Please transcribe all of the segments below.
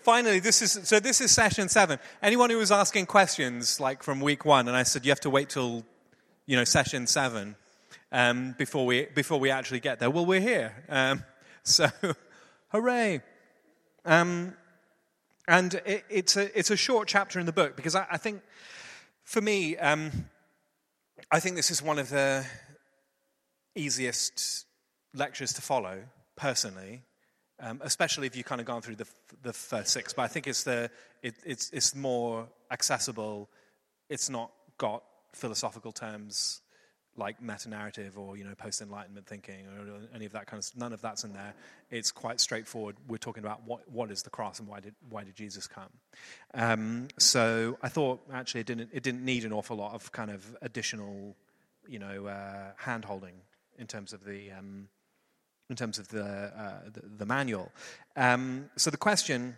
finally, this is session 7. Anyone who was asking questions like from week 1, and I said you have to wait till session 7 before we actually get there. Well, we're here, so hooray! And it's a short chapter in the book because I think for me, I think this is one of the easiest lectures to follow personally. Especially if you've kind of gone through the first 6, but I think it's more accessible. It's not got philosophical terms like meta-narrative or post-enlightenment thinking or any of that kind of stuff. None of that's in there. It's quite straightforward. We're talking about what is the cross and why did Jesus come. So I thought actually it didn't need an awful lot of kind of additional hand-holding in terms of the manual. So the question,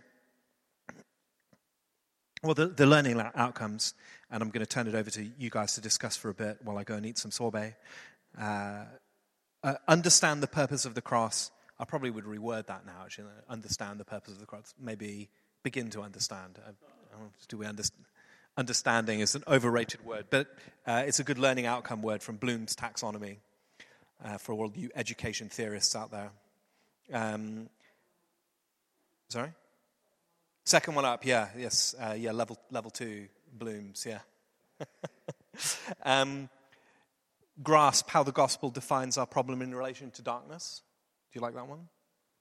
the learning outcomes, and I'm going to turn it over to you guys to discuss for a bit while I go and eat some sorbet. Understand the purpose of the cross. I probably would reword that now, actually. Understand the purpose of the cross. Maybe begin to understand. Understanding is an overrated word, but it's a good learning outcome word from Bloom's taxonomy. For all you education theorists out there. Sorry? Second one up, yes, level 2, Bloom's, yeah. Grasp how the gospel defines our problem in relation to darkness. Do you like that one?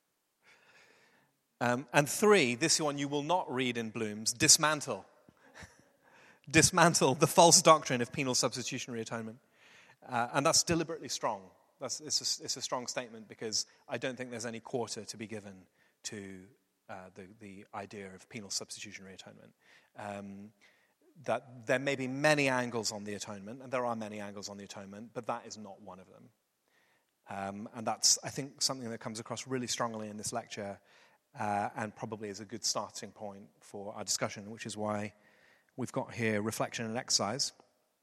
And 3, this one you will not read in Bloom's, dismantle. Dismantle the false doctrine of penal substitutionary atonement. And that's deliberately strong. It's a strong statement because I don't think there's any quarter to be given to the idea of penal substitutionary atonement. That there may be many angles on the atonement, and there are many angles on the atonement, but that is not one of them. And that's, I think, something that comes across really strongly in this lecture and probably is a good starting point for our discussion, which is why we've got here reflection and exercise.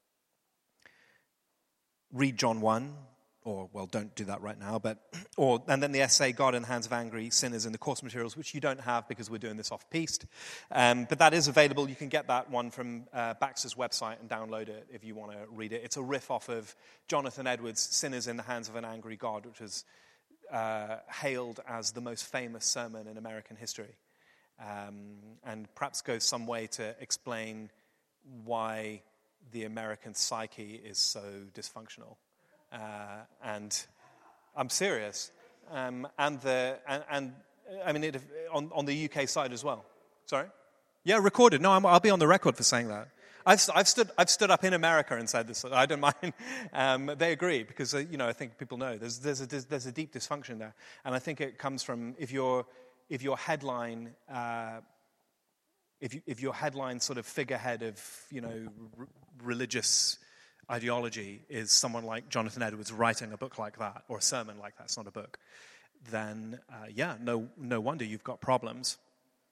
Read John 1. Don't do that right now, and then the essay, God in the Hands of Angry Sinners in the course materials, which you don't have because we're doing this off-piste. But that is available. You can get that one from Baxter's website and download it if you want to read it. It's a riff off of Jonathan Edwards' Sinners in the Hands of an Angry God, which was hailed as the most famous sermon in American history. And perhaps goes some way to explain why the American psyche is so dysfunctional. And I'm serious, and I mean it on the UK side as well. Sorry, yeah, recorded. No, I'll be on the record for saying that. I've stood up in America and said this. I don't mind. They agree because I think people know there's a deep dysfunction there, and I think it comes from if your headline if your headline sort of figurehead of religious ideology is someone like Jonathan Edwards writing a book like that, or a sermon like that, it's not a book, then, no wonder you've got problems.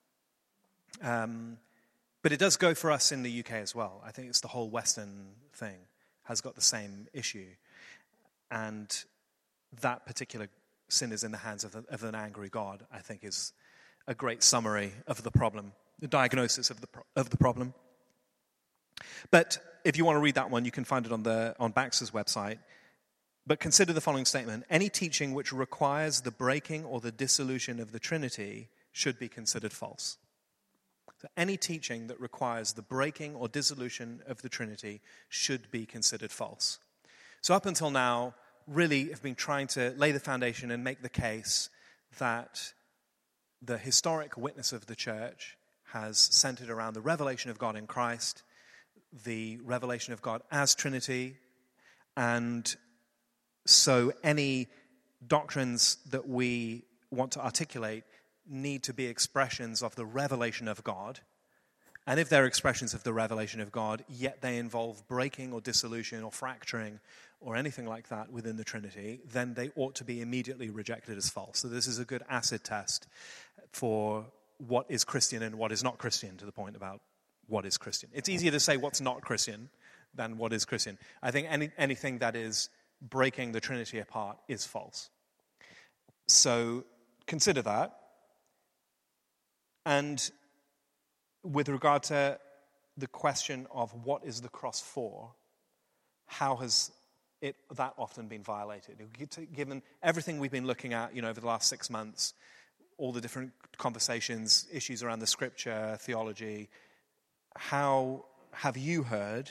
But it does go for us in the UK as well. I think it's the whole Western thing has got the same issue. And that particular sin is in the hands of an angry God, I think is a great summary of the problem, the diagnosis of the problem. But if you want to read that one, you can find it on Baxter's website. But consider the following statement. Any teaching which requires the breaking or the dissolution of the Trinity should be considered false. So any teaching that requires the breaking or dissolution of the Trinity should be considered false. So up until now, really have been trying to lay the foundation and make the case that the historic witness of the church has centered around the revelation of God in Christ, the revelation of God as Trinity, and so any doctrines that we want to articulate need to be expressions of the revelation of God. And if they're expressions of the revelation of God, yet they involve breaking or dissolution or fracturing or anything like that within the Trinity, then they ought to be immediately rejected as false. So this is a good acid test for what is Christian and what is not Christian, to the point about what is Christian. It's easier to say what's not Christian than what is Christian. I think anything that is breaking the Trinity apart is false. So consider that. And with regard to the question of what is the cross for, how has that often been violated? Given everything we've been looking at, over the last 6 months, all the different conversations, issues around the scripture, theology, how have you heard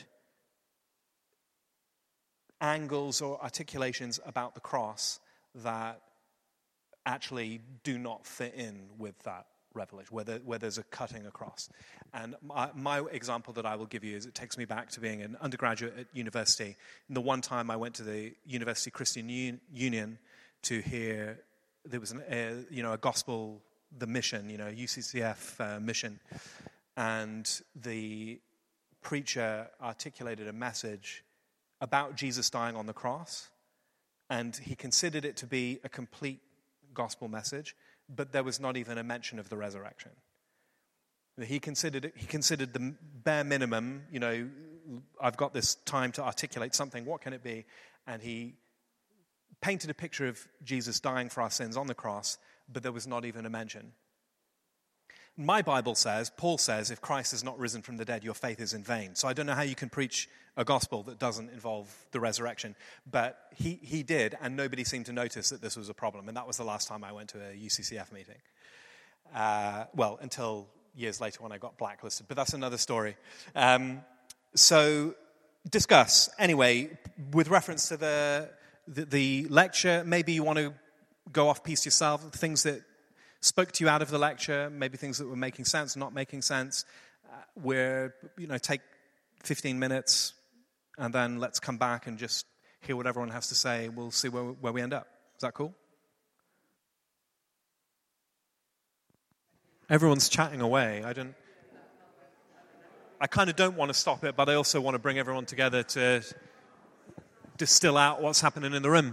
angles or articulations about the cross that actually do not fit in with that revelation, where there's a cutting across? And my example that I will give you is, it takes me back to being an undergraduate at university. And the one time I went to the University Christian Union to hear, there was a gospel, the mission, UCCF mission, and the preacher articulated a message about Jesus dying on the cross, and he considered it to be a complete gospel message, but there was not even a mention of the resurrection. He considered the bare minimum, I've got this time to articulate something, what can it be? And he painted a picture of Jesus dying for our sins on the cross, but there was not even a mention. My Bible says, Paul says, if Christ has not risen from the dead, your faith is in vain. So I don't know how you can preach a gospel that doesn't involve the resurrection. But he did, and nobody seemed to notice that this was a problem. And that was the last time I went to a UCCF meeting. Until years later when I got blacklisted. But that's another story. So discuss. Anyway, with reference to the lecture, maybe you want to go off piece yourself, things that spoke to you out of the lecture, maybe things that were making sense, not making sense. Take 15 minutes, and then let's come back and just hear what everyone has to say. We'll see where we end up. Is that cool? Everyone's chatting away. I kind of don't want to stop it, but I also want to bring everyone together to distill out what's happening in the room.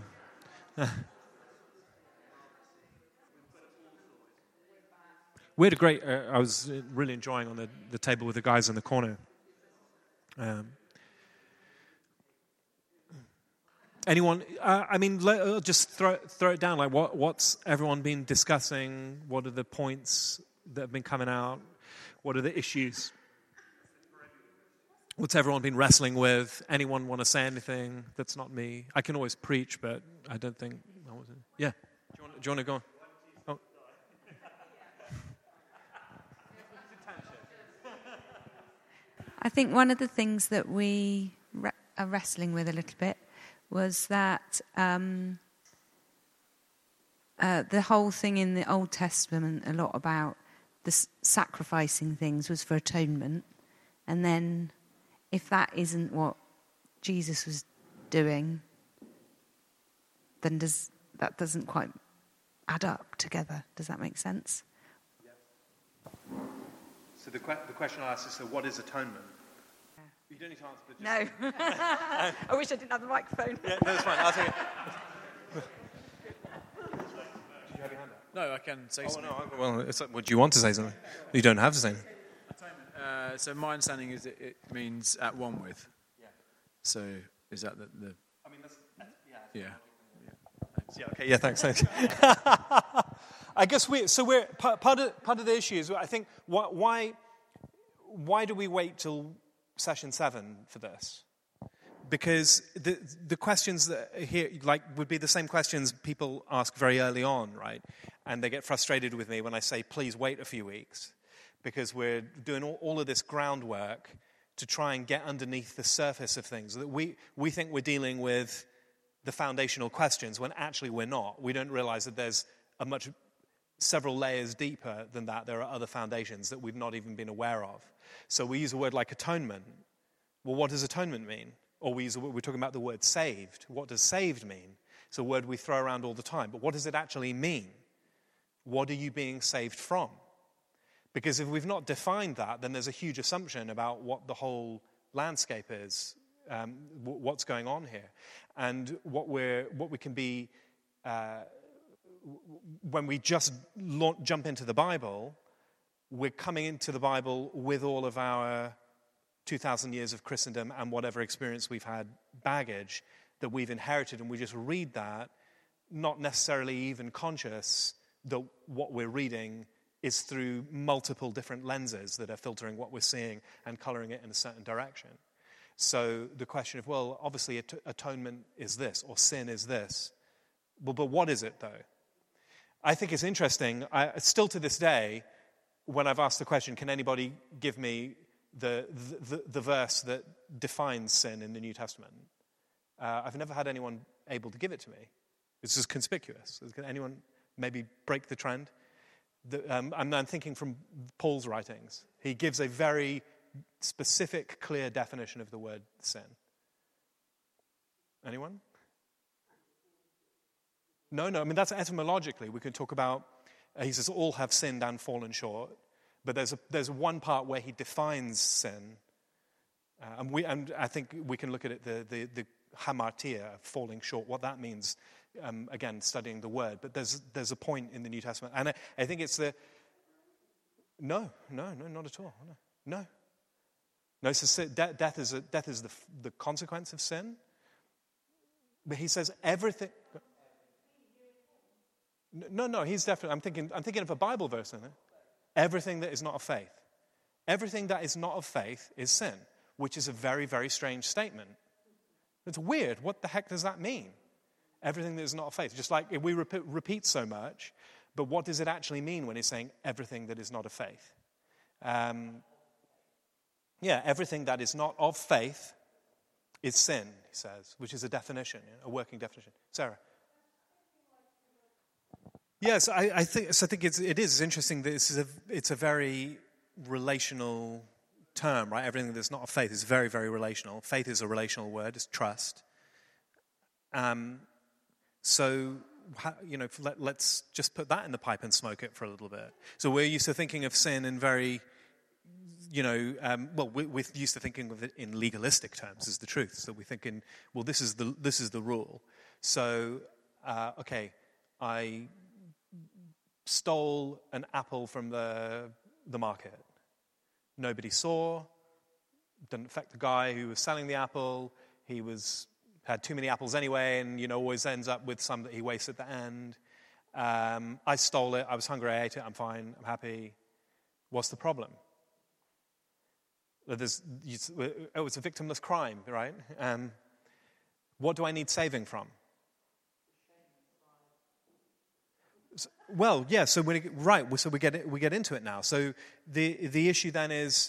We had a great, I was really enjoying on the table with the guys in the corner. Anyone, just throw it down. Like, what's everyone been discussing? What are the points that have been coming out? What are the issues? What's everyone been wrestling with? Anyone want to say anything that's not me? I can always preach, but I don't think I was. Yeah. Do you want to go on? Oh. I think one of the things that we are wrestling with a little bit was that the whole thing in the Old Testament, a lot about the sacrificing things, was for atonement. And then if that isn't what Jesus was doing, then that doesn't quite add up together. Does that make sense? So the question I'll ask is, so what is atonement? You don't need to answer, but No. I wish I didn't have the microphone. Yeah, no, it's fine. I'll take it. Did you have your hand up? No, I can say something. Would you want to say something? You don't have to say anything. Atonement. So my understanding is it means at one with. Yeah. So is that the I mean, that's, yeah. Yeah. Okay. Yeah. Thanks. I guess we're part of the issue is, I think, why do we wait till session 7 for this? Because the questions that are here, would be the same questions people ask very early on, right? And they get frustrated with me when I say, please wait a few weeks, because we're doing all of this groundwork to try and get underneath the surface of things. That we think we're dealing with the foundational questions when actually we're not. We don't realize that there's several layers deeper than that. There are other foundations that we've not even been aware of. So we use a word like atonement. Well, what does atonement mean? Or we're talking about the word saved. What does saved mean? It's a word we throw around all the time. But what does it actually mean? What are you being saved from? Because if we've not defined that, then there's a huge assumption about what the whole landscape is, what's going on here. And what we can be, when we just jump into the Bible, we're coming into the Bible with all of our 2,000 years of Christendom and whatever experience we've had, baggage that we've inherited, and we just read that, not necessarily even conscious that what we're reading is through multiple different lenses that are filtering what we're seeing and coloring it in a certain direction. So the question of, well, obviously atonement is this, or sin is this. Well, but what is it, though? I think it's interesting. Still to this day, when I've asked the question, can anybody give me the verse that defines sin in the New Testament? I've never had anyone able to give it to me. It's just conspicuous. Can anyone maybe break the trend? I'm thinking from Paul's writings. He gives a very specific, clear definition of the word sin. Anyone? No. I mean, that's etymologically. We could talk about, he says, all have sinned and fallen short. But there's one part where he defines sin. And I think we can look at it, the hamartia, falling short, what that means, again, studying the word. But there's a point in the New Testament. And I think it's no, not at all. No. So death is the consequence of sin. But he says everything. No. He's definitely. I'm thinking of a Bible verse in there. Everything that is not of faith. Everything that is not of faith is sin, which is a very, very strange statement. It's weird. What the heck does that mean? Everything that is not of faith. Just like we repeat so much, but what does it actually mean when he's saying everything that is not of faith? Everything that is not of faith is sin, he says, which is a definition, a working definition. Sarah? Yes, I think it is interesting that it's a very relational term, right? Everything that's not of faith is very, very relational. Faith is a relational word. It's trust. Let's just put that in the pipe and smoke it for a little bit. So we're used to thinking of sin in very, we're used to thinking of it in legalistic terms, is the truth. So we're thinking, well, this is the rule. So, I stole an apple from the market. Nobody saw. Didn't affect the guy who was selling the apple. He had too many apples anyway, and always ends up with some that he wastes at the end. I stole it. I was hungry. I ate it. I'm fine. I'm happy. What's the problem? It's a victimless crime, right? What do I need saving from? Well, yeah. So we get into it now. So the issue then is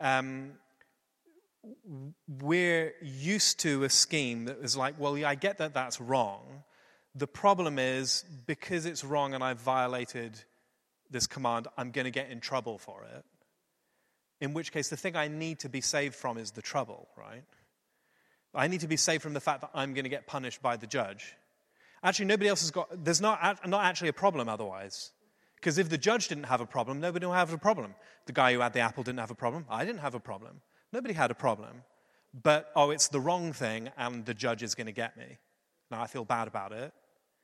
we're used to a scheme that is like, well, yeah, I get that that's wrong. The problem is because it's wrong and I've violated this command, I'm going to get in trouble for it. In which case, the thing I need to be saved from is the trouble, right? I need to be saved from the fact that I'm going to get punished by the judge. Actually, nobody else has got, there's not actually a problem otherwise. Because if the judge didn't have a problem, nobody will have a problem. The guy who had the apple didn't have a problem. I didn't have a problem. Nobody had a problem. But, it's the wrong thing, and the judge is going to get me. Now, I feel bad about it.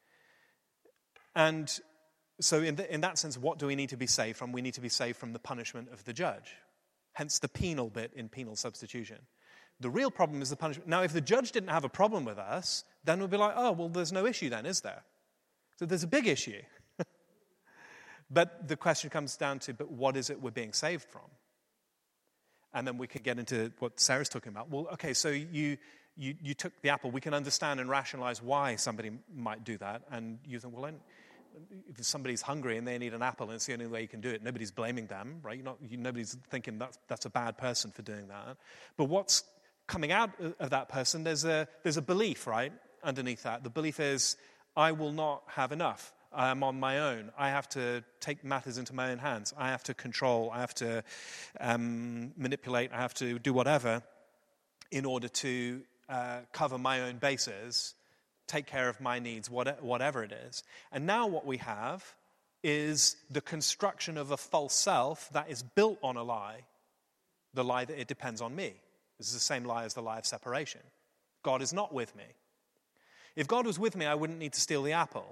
And so in that sense, what do we need to be saved from? We need to be saved from the punishment of the judge. Hence the penal bit in penal substitution. The real problem is the punishment. Now, if the judge didn't have a problem with us, then we'll be like, there's no issue then, is there? So there's a big issue. But the question comes down to, but what is it we're being saved from? And then we can get into what Sarah's talking about. Well, okay, so you took the apple. We can understand and rationalize why somebody might do that. And you think, well, if somebody's hungry and they need an apple and it's the only way you can do it, nobody's blaming them, right? Nobody's thinking that's a bad person for doing that. But what's coming out of that person, there's a belief, right, underneath that. The belief is, I will not have enough. I am on my own. I have to take matters into my own hands. I have to control. I have to manipulate. I have to do whatever in order to cover my own bases, take care of my needs, whatever it is. And now what we have is the construction of a false self that is built on a lie, the lie that it depends on me. This is the same lie as the lie of separation. God is not with me. If God was with me, I wouldn't need to steal the apple.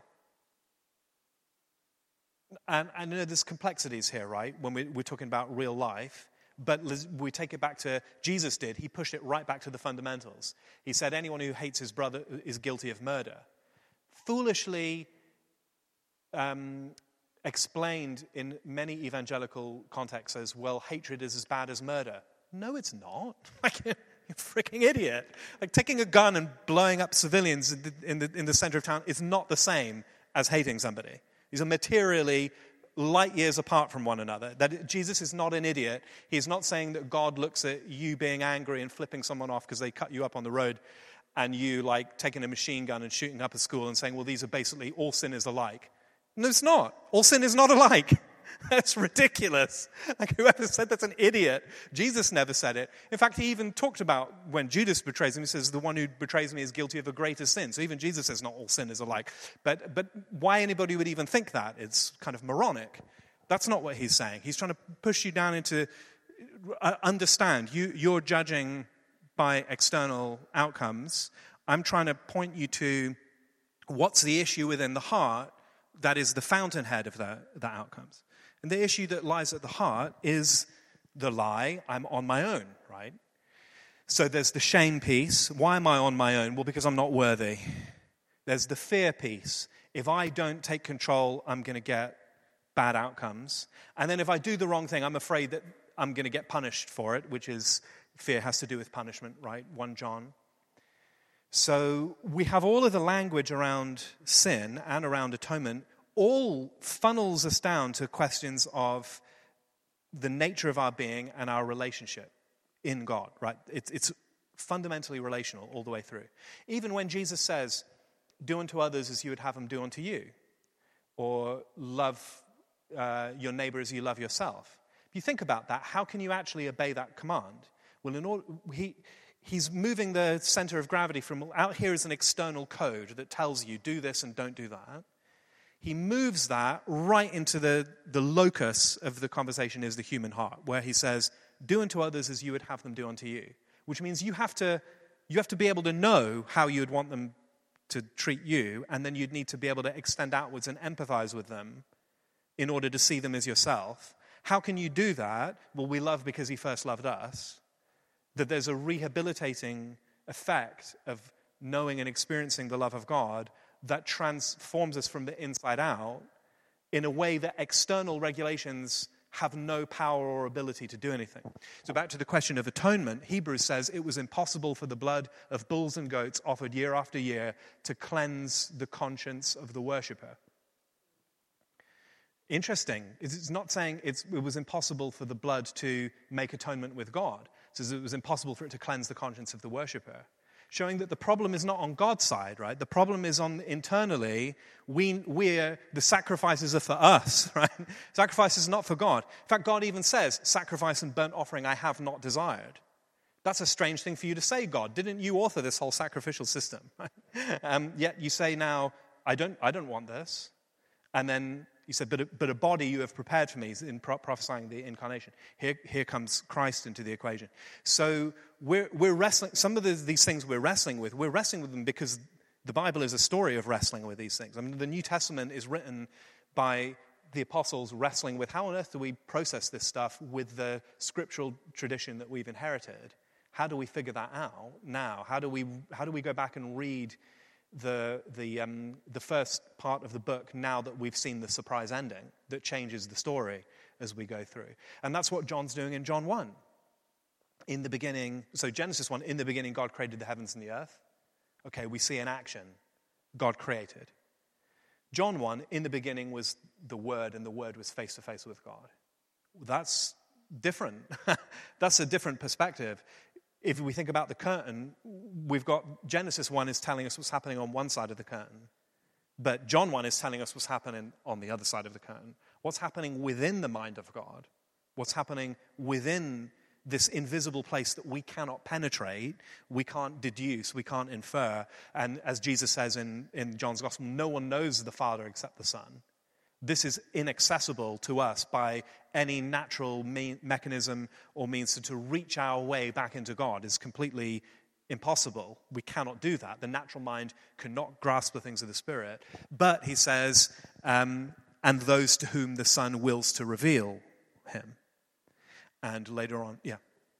And I know there's complexities here, right, when we're talking about real life. But we take it back to, Jesus did. He pushed it right back to the fundamentals. He said anyone who hates his brother is guilty of murder. Foolishly explained in many evangelical contexts as, well, hatred is as bad as murder. No, it's not. Like, you're a freaking idiot. Like, taking a gun and blowing up civilians in the center of town is not the same as hating somebody. These are materially light years apart from one another. That Jesus is not an idiot. He's not saying that God looks at you being angry and flipping someone off because they cut you up on the road, and you like taking a machine gun and shooting up a school and saying, well, these are basically all sinners alike. No, it's not. All sin is not alike. That's ridiculous. Like, whoever said that's an idiot. Jesus never said it. In fact, he even talked about when Judas betrays him, he says, the one who betrays me is guilty of a greater sin. So even Jesus says not all sin is alike. But why anybody would even think that? It's kind of moronic. That's not what he's saying. He's trying to push you down into, understand, you're judging by external outcomes. I'm trying to point you to what's the issue within the heart that is the fountainhead of the outcomes. And the issue that lies at the heart is the lie, I'm on my own, right? So there's the shame piece. Why am I on my own? Well, because I'm not worthy. There's the fear piece. If I don't take control, I'm going to get bad outcomes. And then if I do the wrong thing, I'm afraid that I'm going to get punished for it, which is, fear has to do with punishment, right? 1 John. So we have all of the language around sin and around atonement all funnels us down to questions of the nature of our being and our relationship in God, right? It's fundamentally relational all the way through. Even when Jesus says, do unto others as you would have them do unto you, or love your neighbor as you love yourself. If you think about that, how can you actually obey that command? Well, in order, he's moving the center of gravity from out here is an external code that tells you do this and don't do that. He moves that right into the locus of the conversation is the human heart, where he says, do unto others as you would have them do unto you, which means you have to be able to know how you would want them to treat you, and then you'd need to be able to extend outwards and empathize with them in order to see them as yourself. How can you do that? Well, we love because he first loved us. That there's a rehabilitating effect of knowing and experiencing the love of God that transforms us from the inside out in a way that external regulations have no power or ability to do anything. So back to the question of atonement, Hebrews says it was impossible for the blood of bulls and goats offered year after year to cleanse the conscience of the worshiper. Interesting. It's not saying it was impossible for the blood to make atonement with God. It says it was impossible for it to cleanse the conscience of the worshiper. Showing that the problem is not on God's side, right? The problem is on internally. The sacrifices are for us, right? Sacrifices are not for God. In fact, God even says, sacrifice and burnt offering I have not desired. That's a strange thing for you to say, God. Didn't you author this whole sacrificial system? Yet you say now, I don't want this. And then you said, but a body you have prepared for me, in prophesying the incarnation. Here comes Christ into the equation. So we're wrestling, some of these things we're wrestling with them because the Bible is a story of wrestling with these things. I mean, the New Testament is written by the apostles wrestling with how on earth do we process this stuff with the scriptural tradition that we've inherited? How do we figure that out now? How do we go back and read the first part of the book now that we've seen the surprise ending that changes the story as we go through? And that's what John's doing in John 1. In the beginning, so Genesis 1, in the beginning God created the heavens and the earth. Okay, we see in action, God created. John 1, in the beginning was the Word, and the Word was face to face with God. That's different. That's a different perspective. If we think about the curtain, we've got Genesis 1 is telling us what's happening on one side of the curtain, but John 1 is telling us what's happening on the other side of the curtain. What's happening within the mind of God? What's happening within this invisible place that we cannot penetrate, we can't deduce, we can't infer. And as Jesus says in John's Gospel, no one knows the Father except the Son. This is inaccessible to us by any natural mechanism or means to reach our way back into God is completely impossible. We cannot do that. The natural mind cannot grasp the things of the Spirit. But, he says, and those to whom the Son wills to reveal him. And later on, yeah.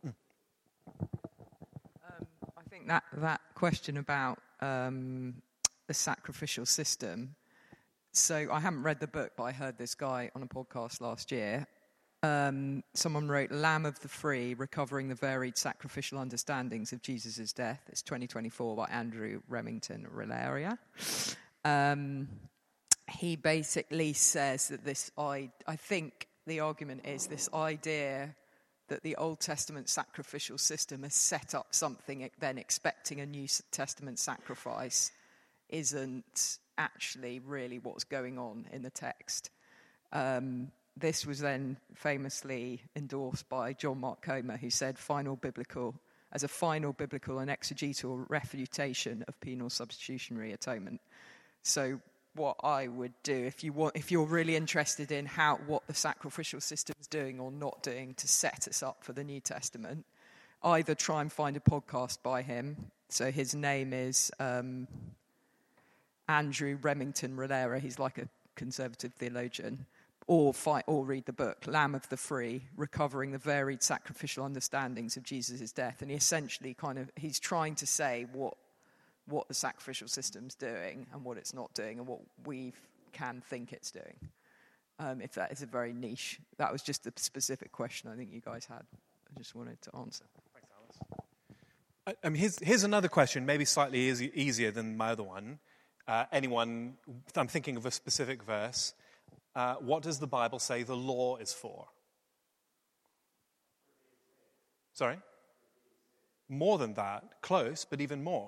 I think that question about the sacrificial system, So I haven't read the book, but I heard this guy on a podcast last year. Someone wrote Lamb of the Free, Recovering the Varied Sacrificial Understandings of Jesus' Death. It's 2024 by Andrew Remington Rilleria. He basically says that I think the argument is this idea that the Old Testament sacrificial system has set up something, then expecting a New Testament sacrifice isn't actually really what's going on in the text. This was then famously endorsed by John Mark Comer, who said as a final biblical and exegetal refutation of penal substitutionary atonement. So what I would do, if you're really interested in what the sacrificial system is doing or not doing to set us up for the New Testament, either try and find a podcast by him. So his name is Andrew Remington Rilleria. He's like a conservative theologian. Or read the book, Lamb of the Free, Recovering the Varied Sacrificial Understandings of Jesus' Death. And he essentially he's trying to say what the sacrificial system's doing and what it's not doing and what we can think it's doing. If that is a very niche. That was just a specific question I think you guys had. I just wanted to answer. Thanks, Alice. I mean, here's another question, maybe slightly easier than my other one. I'm thinking of a specific verse. What does the Bible say the law is for? Sorry? More than that. Close, but even more.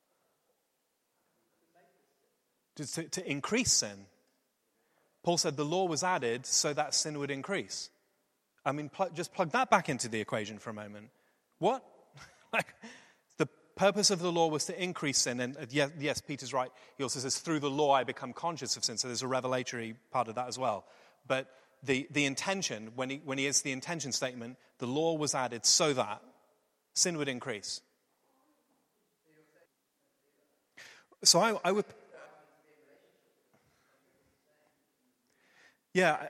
To increase sin. Paul said the law was added so that sin would increase. I mean, just plug that back into the equation for a moment. What? The purpose of the law was to increase sin. And yes, Peter's right. He also says, through the law I become conscious of sin. So there's a revelatory part of that as well. But the intention, when he is the intention statement, the law was added so that sin would increase. So I would... Yeah.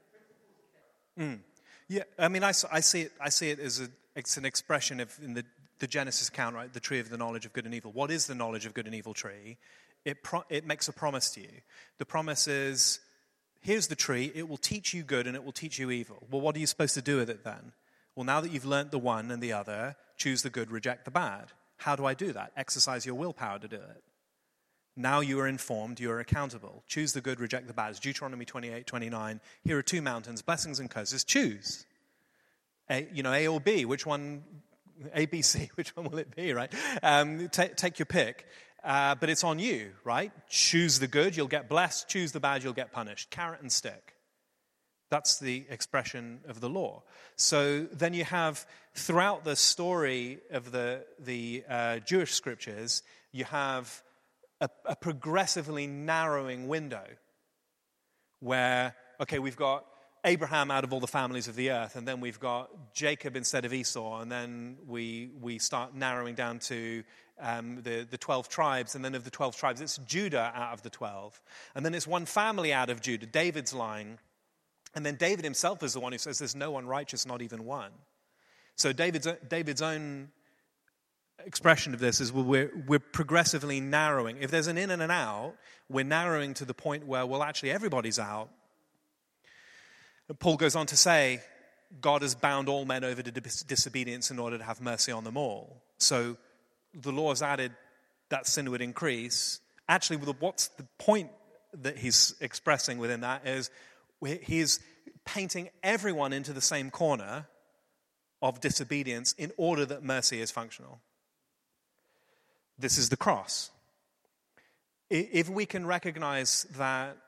Yeah, I mean, I see it as it's an expression of, in the Genesis account, right, the tree of the knowledge of good and evil. What is the knowledge of good and evil tree? It makes a promise to you. The promise is, here's the tree, it will teach you good and it will teach you evil. Well, what are you supposed to do with it then? Well, now that you've learnt the one and the other, choose the good, reject the bad. How do I do that? Exercise your willpower to do it. Now you are informed, you are accountable. Choose the good, reject the bad. It's Deuteronomy 28:29. Here are two mountains, blessings and curses. Choose. A or B, which one, A, B, C, which one will it be, right? Take your pick. But it's on you, right? Choose the good, you'll get blessed. Choose the bad, you'll get punished. Carrot and stick. That's the expression of the law. So then you have, throughout the story of the Jewish scriptures, you have a progressively narrowing window where, okay, we've got Abraham out of all the families of the earth, and then we've got Jacob instead of Esau, and then we start narrowing down to the 12 tribes, and then of the 12 tribes, it's Judah out of the 12. And then it's one family out of Judah, David's line. And then David himself is the one who says there's no one righteous, not even one. So David's own expression of this is we're progressively narrowing. If there's an in and an out, we're narrowing to the point where, well, actually everybody's out. And Paul goes on to say, God has bound all men over to disobedience in order to have mercy on them all. So the law has added that sin would increase. Actually, what's the point that he's expressing within that is he's painting everyone into the same corner of disobedience in order that mercy is functional. This is the cross. If we can recognize that,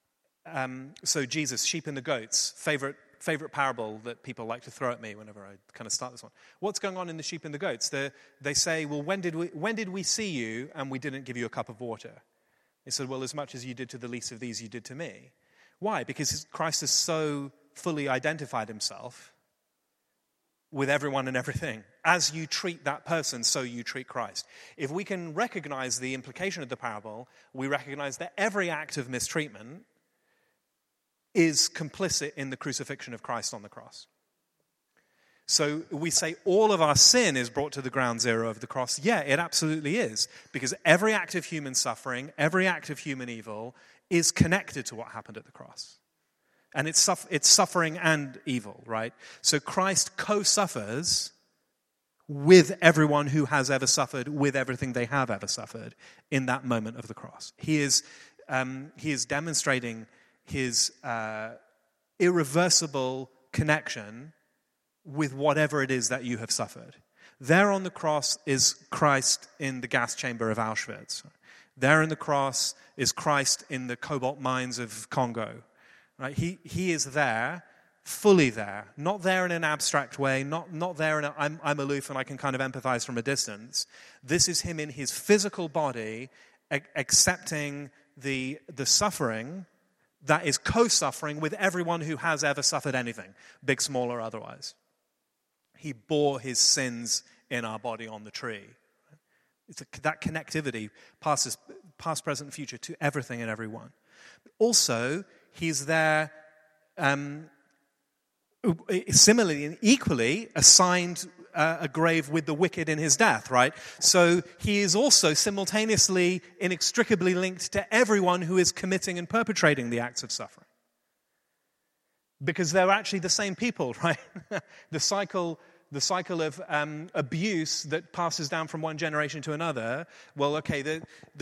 so Jesus, sheep and the goats, favorite parable that people like to throw at me whenever I kind of start this one. What's going on in the sheep and the goats? They say, well, when did we see you and we didn't give you a cup of water? He said, well, as much as you did to the least of these, you did to me. Why? Because Christ has so fully identified himself with everyone and everything. As you treat that person, so you treat Christ. If we can recognize the implication of the parable, we recognize that every act of mistreatment is complicit in the crucifixion of Christ on the cross. So we say all of our sin is brought to the ground zero of the cross. Yeah, it absolutely is. Because every act of human suffering, every act of human evil is connected to what happened at the cross. And it's suffering and evil, right? So Christ co-suffers with everyone who has ever suffered, with everything they have ever suffered in that moment of the cross. He is demonstrating his irreversible connection with whatever it is that you have suffered. There on the cross is Christ in the gas chamber of Auschwitz. There on the cross is Christ in the cobalt mines of Congo. Right? He is there, fully there, not there in an abstract way, not there in a I'm aloof and I can kind of empathize from a distance. This is him in his physical body accepting the suffering that is co-suffering with everyone who has ever suffered anything, big, small, or otherwise. He bore his sins in our body on the tree. It's that connectivity, past, present, and future, to everything and everyone. Also, he's there similarly and equally assigned a grave with the wicked in his death, right? So he is also simultaneously inextricably linked to everyone who is committing and perpetrating the acts of suffering. Because they're actually the same people, right? The cycle of abuse that passes down from one generation to another. Well, okay, the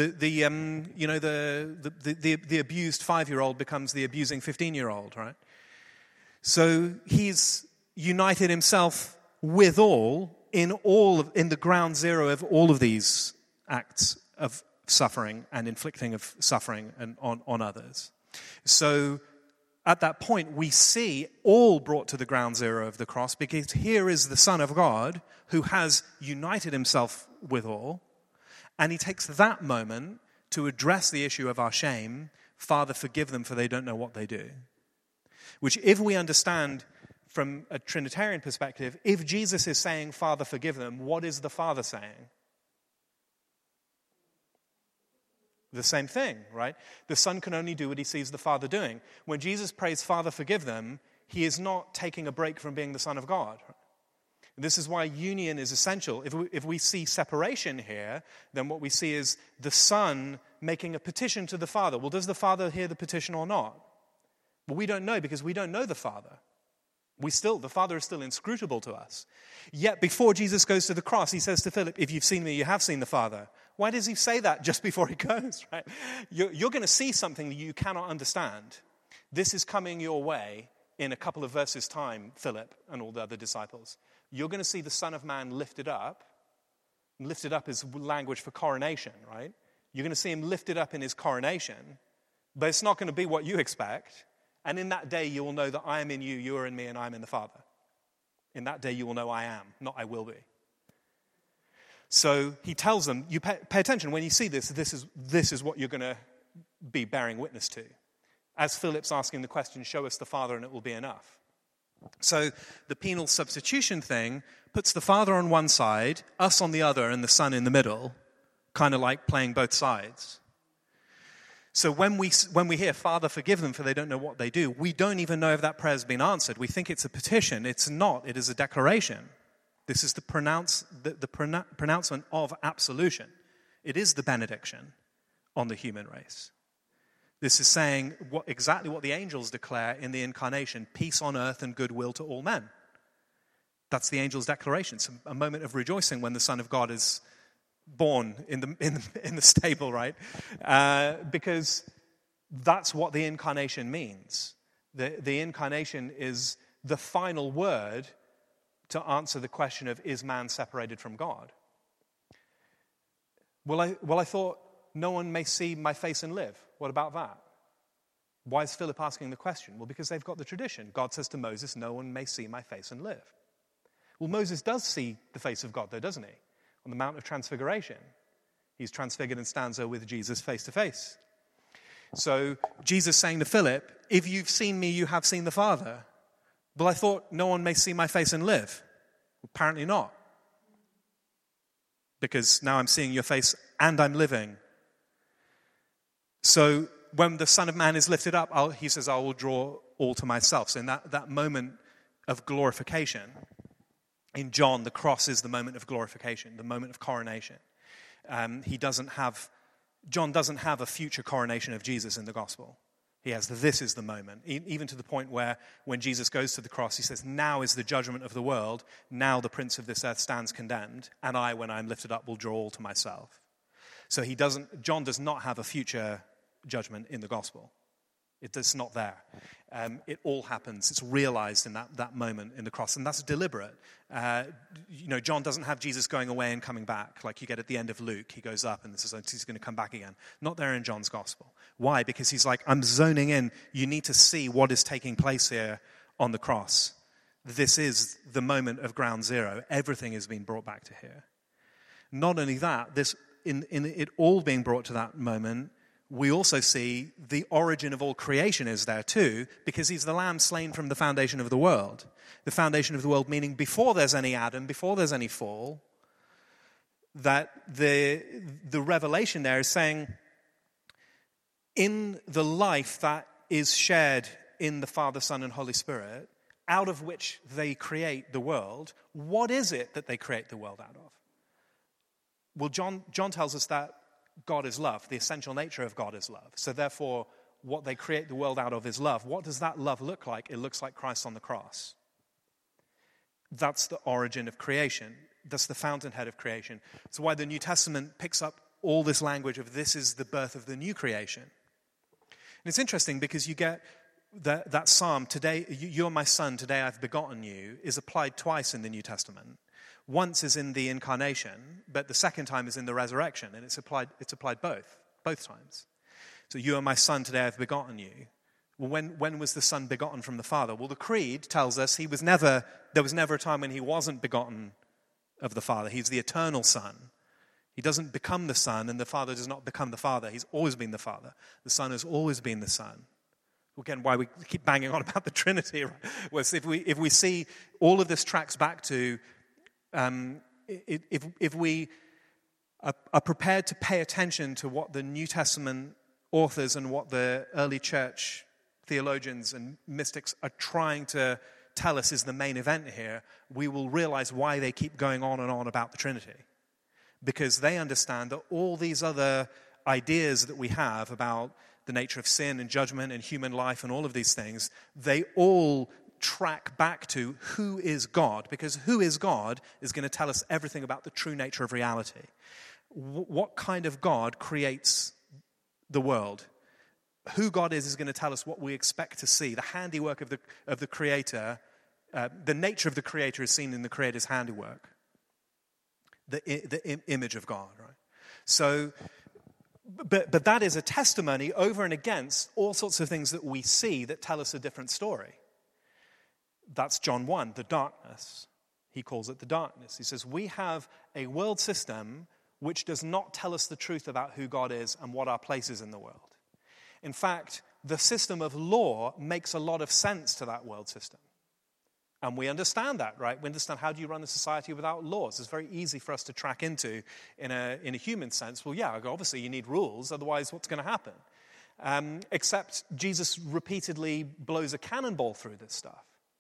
abused 5-year-old becomes the abusing 15-year-old, right? So he's united himself with all in the ground zero of all of these acts of suffering and inflicting of suffering and on others. So at that point, we see all brought to the ground zero of the cross, because here is the Son of God who has united himself with all, and he takes that moment to address the issue of our shame. Father, forgive them, for they don't know what they do. Which, if we understand from a Trinitarian perspective, if Jesus is saying, Father, forgive them, what is the Father saying? The same thing, right? The Son can only do what he sees the Father doing. When Jesus prays, Father, forgive them, he is not taking a break from being the Son of God. This is why union is essential. If we see separation here, then what we see is the Son making a petition to the Father. Well, does the Father hear the petition or not? Well, we don't know, because we don't know the Father. The Father is still inscrutable to us. Yet before Jesus goes to the cross, he says to Philip, if you've seen me, you have seen the Father. Why does he say that just before he goes, right? You're going to see something that you cannot understand. This is coming your way in a couple of verses' time, Philip and all the other disciples. You're going to see the Son of Man lifted up. Lifted up is language for coronation, right? You're going to see him lifted up in his coronation, but it's not going to be what you expect. And in that day, you will know that I am in you, you are in me, and I am in the Father. In that day, you will know I am, not I will be. So he tells them, you pay attention, when you see this is what you're going to be bearing witness to. As Philip's asking the question, show us the Father and it will be enough. So the penal substitution thing puts the Father on one side, us on the other, and the Son in the middle, kind of like playing both sides. So when we hear, Father, forgive them, for they don't know what they do, we don't even know if that prayer has been answered. We think it's a petition. It's not. It is a declaration. This is the pronouncement of absolution. It is the benediction on the human race. This is saying exactly what the angels declare in the incarnation: peace on earth and goodwill to all men. That's the angel's declaration. It's a moment of rejoicing when the Son of God is born in the stable, right? Because that's what the incarnation means. The incarnation is the final word to answer the question of, is man separated from God? Well, I thought, no one may see my face and live. What about that? Why is Philip asking the question? Well, because they've got the tradition. God says to Moses, no one may see my face and live. Well, Moses does see the face of God, though, doesn't he? On the Mount of Transfiguration. He's transfigured and stands there with Jesus face to face. So Jesus saying to Philip, if you've seen me, you have seen the Father. Well, I thought no one may see my face and live. Apparently not. Because now I'm seeing your face and I'm living. So when the Son of Man is lifted up, he says, I will draw all to myself. So in that moment of glorification, in John, the cross is the moment of glorification, the moment of coronation. He doesn't have John doesn't have a future coronation of Jesus in the gospel. He has this is the moment, even to the point where when Jesus goes to the cross, he says, now is the judgment of the world. Now the prince of this earth stands condemned, and I, when I'm lifted up, will draw all to myself. So John does not have a future judgment in the gospel. It's not there. It all happens. It's realized in that moment in the cross, and that's deliberate. John doesn't have Jesus going away and coming back like you get at the end of Luke. He goes up and this is he's going to come back again. Not there in John's gospel. Why? Because he's like, I'm zoning in. You need to see what is taking place here on the cross. This is the moment of ground zero. Everything is being brought back to here. Not only that, in it all being brought to that moment, we also see the origin of all creation is there too, because he's the lamb slain from the foundation of the world. The foundation of the world meaning before there's any Adam, before there's any fall, that the revelation there is saying, in the life that is shared in the Father, Son, and Holy Spirit, out of which they create the world, what is it that they create the world out of? Well, John tells us that God is love. The essential nature of God is love. So therefore, what they create the world out of is love. What does that love look like? It looks like Christ on the cross. That's the origin of creation. That's the fountainhead of creation. It's why the New Testament picks up all this language of this is the birth of the new creation. And it's interesting because you get that psalm, today, you're my son, today I've begotten you, is applied twice in the New Testament. Once is in the incarnation, but the second time is in the resurrection, and it's applied both times. So you are my son, today I've begotten you. Well, when was the son begotten from the Father? Well, the Creed tells us there was never a time when he wasn't begotten of the Father. He's the eternal Son. He doesn't become the Son, and the Father does not become the Father. He's always been the Father. The Son has always been the Son. Again, why we keep banging on about the Trinity, right? Was if we see all of this tracks back to if we are prepared to pay attention to what the New Testament authors and what the early church theologians and mystics are trying to tell us is the main event here, we will realize why they keep going on and on about the Trinity. Because they understand that all these other ideas that we have about the nature of sin and judgment and human life and all of these things, they all track back to who is God, because who is God is going to tell us everything about the true nature of reality. What kind of God creates the world? Who God is going to tell us what we expect to see. The handiwork of the Creator, the nature of the Creator is seen in the Creator's handiwork. The image of God, right? So, but that is a testimony over and against all sorts of things that we see that tell us a different story. That's John 1, the darkness. He calls it the darkness. He says, we have a world system which does not tell us the truth about who God is and what our place is in the world. In fact, the system of law makes a lot of sense to that world system. And we understand that, right? We understand how do you run a society without laws. It's very easy for us to track into in a human sense. Well, yeah, obviously you need rules, otherwise what's going to happen? Except Jesus repeatedly blows a cannonball through this stuff.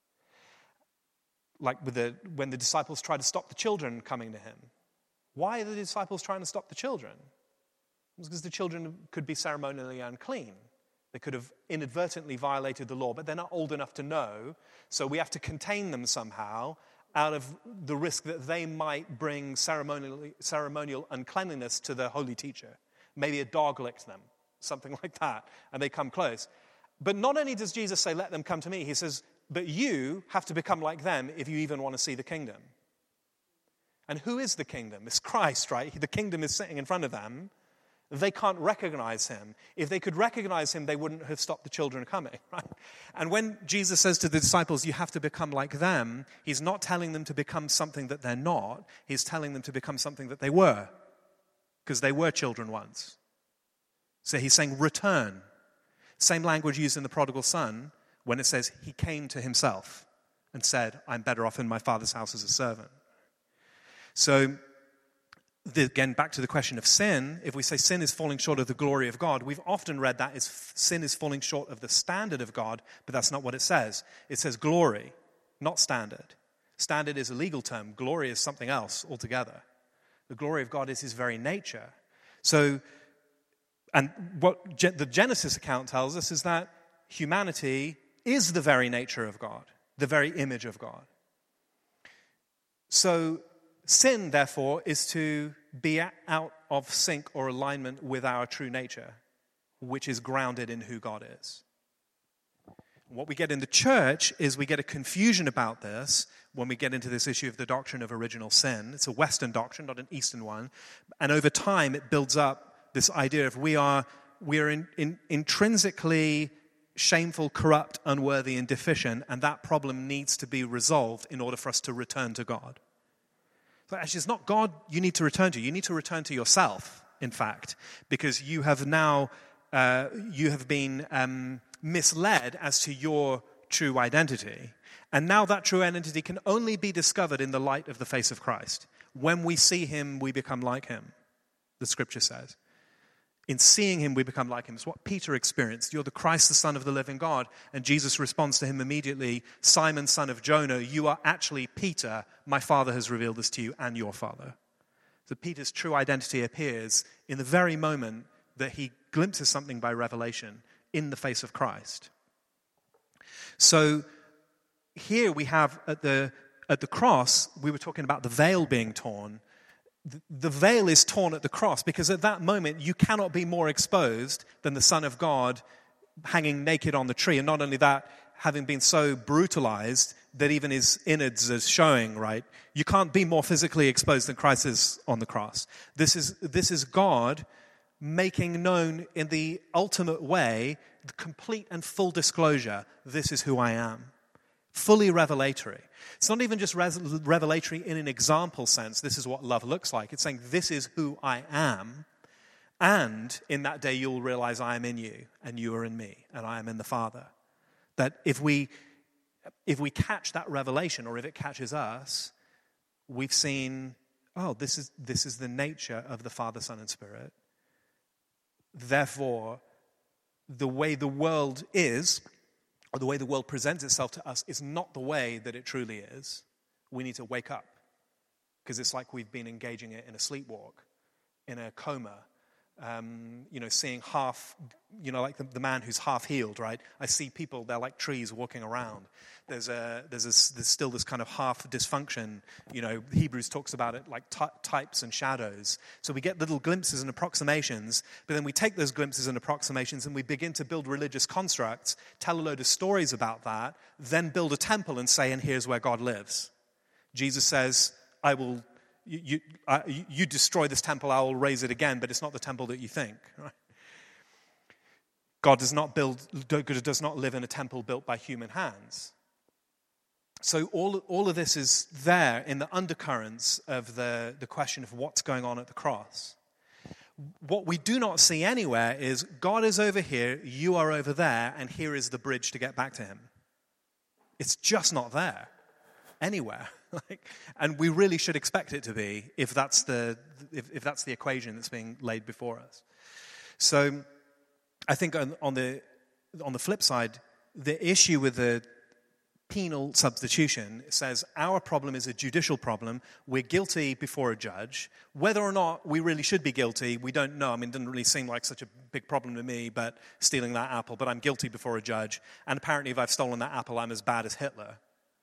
Like when the disciples try to stop the children coming to him. Why are the disciples trying to stop the children? It's because the children could be ceremonially unclean. They could have inadvertently violated the law, but they're not old enough to know, so we have to contain them somehow out of the risk that they might bring ceremonial uncleanliness to the holy teacher. Maybe a dog licked them, something like that, and they come close. But not only does Jesus say, let them come to me, he says, but you have to become like them if you even want to see the kingdom. And who is the kingdom? It's Christ, right? The kingdom is sitting in front of them. They can't recognize him. If they could recognize him, they wouldn't have stopped the children coming, right? And when Jesus says to the disciples, you have to become like them, he's not telling them to become something that they're not. He's telling them to become something that they were, because they were children once. So he's saying, return. Same language used in the prodigal son when it says he came to himself and said, I'm better off in my father's house as a servant. So, again, back to the question of sin, if we say sin is falling short of the glory of God, we've often read that as sin is falling short of the standard of God, but that's not what it says. It says glory, not standard. Standard is a legal term. Glory is something else altogether. The glory of God is his very nature. So And what the Genesis account tells us is that humanity is the very nature of God, the very image of God. So sin, therefore, is to be out of sync or alignment with our true nature, which is grounded in who God is. What we get in the church is we get a confusion about this when we get into this issue of the doctrine of original sin. It's a Western doctrine, not an Eastern one. And over time, it builds up this idea of we are intrinsically shameful, corrupt, unworthy, and deficient, and that problem needs to be resolved in order for us to return to God. But actually, it's not God you need to return to. You need to return to yourself, in fact, because you have now been misled as to your true identity. And now that true identity can only be discovered in the light of the face of Christ. When we see him, we become like him, the scripture says. In seeing him, we become like him. It's what Peter experienced. You're the Christ, the Son of the living God. And Jesus responds to him immediately, Simon, son of Jonah, you are actually Peter. My Father has revealed this to you and your Father. So Peter's true identity appears in the very moment that he glimpses something by revelation in the face of Christ. So here we have at the cross, we were talking about the veil being torn. The veil is torn at the cross because at that moment you cannot be more exposed than the Son of God hanging naked on the tree. And not only that, having been so brutalized that even his innards are showing, right? You can't be more physically exposed than Christ is on the cross. This is God making known in the ultimate way the complete and full disclosure, this is who I am. Fully revelatory. It's not even just revelatory in an example sense. This is what love looks like. It's saying, this is who I am. And in that day, you'll realize I am in you and you are in me and I am in the Father. That if we catch that revelation, or if it catches us, we've seen, oh, this is the nature of the Father, Son, and Spirit. Therefore, the way the world is, or the way the world presents itself to us, is not the way that it truly is. We need to wake up, because it's like we've been engaging it in a sleepwalk, in a coma, seeing half, like the man who's half healed, right? I see people, they're like trees walking around. There's still this kind of half dysfunction. Hebrews talks about it like types and shadows. So we get little glimpses and approximations, but then we take those glimpses and approximations and we begin to build religious constructs, tell a load of stories about that, then build a temple and say, and here's where God lives. Jesus says, I will... You destroy this temple, I will raise it again, but it's not the temple that you think. Right? God does not live in a temple built by human hands. So all of this is there in the undercurrents of the question of what's going on at the cross. What we do not see anywhere is God is over here, you are over there, and here is the bridge to get back to him. It's just not there anywhere. And we really should expect it to be if that's the equation that's being laid before us. So I think on the flip side, the issue with the penal substitution says our problem is a judicial problem. We're guilty before a judge. Whether or not we really should be guilty, we don't know. I mean, it doesn't really seem like such a big problem to me, but stealing that apple, but I'm guilty before a judge. And apparently if I've stolen that apple, I'm as bad as Hitler.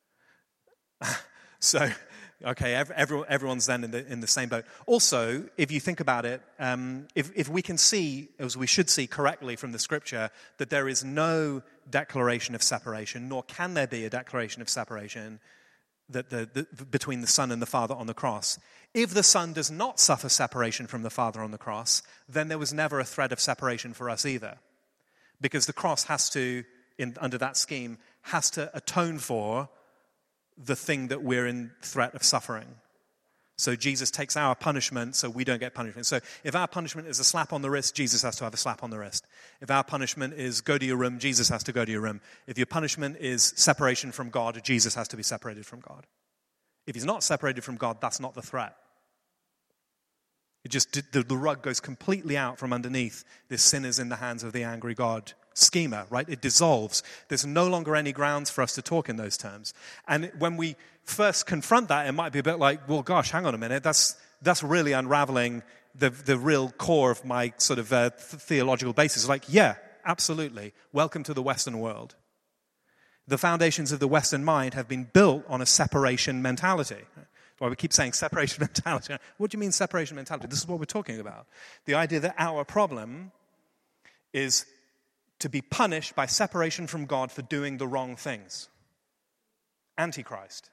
So, okay, everyone's then in the same boat. Also, if you think about it, if we can see, as we should see correctly from the scripture, that there is no declaration of separation, nor can there be a declaration of separation between the Son and the Father on the cross. If the Son does not suffer separation from the Father on the cross, then there was never a thread of separation for us either. Because the cross has to, under that scheme, has to atone for the thing that we're in threat of suffering. So Jesus takes our punishment so we don't get punishment. So if our punishment is a slap on the wrist, Jesus has to have a slap on the wrist. If our punishment is go to your room, Jesus has to go to your room. If your punishment is separation from God, Jesus has to be separated from God. If he's not separated from God, that's not the threat. It just, the rug goes completely out from underneath this sin is in the hands of the angry God schema, right? It dissolves. There's no longer any grounds for us to talk in those terms. And when we first confront that, it might be a bit like, well, gosh, hang on a minute. That's really unraveling the real core of my sort of theological basis. Like, yeah, absolutely. Welcome to the Western world. The foundations of the Western mind have been built on a separation mentality. That's why we keep saying separation mentality. What do you mean separation mentality? This is what we're talking about. The idea that our problem is to be punished by separation from God for doing the wrong things. Antichrist.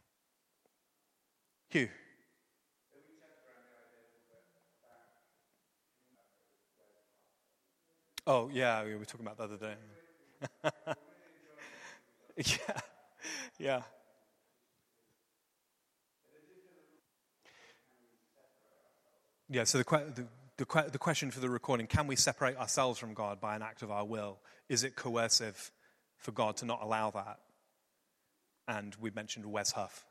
Hugh. Oh, yeah, we were talking about the other day. Yeah. Yeah, so the question for the recording, can we separate ourselves from God by an act of our will? Is it coercive for God to not allow that? And we mentioned Wes Huff.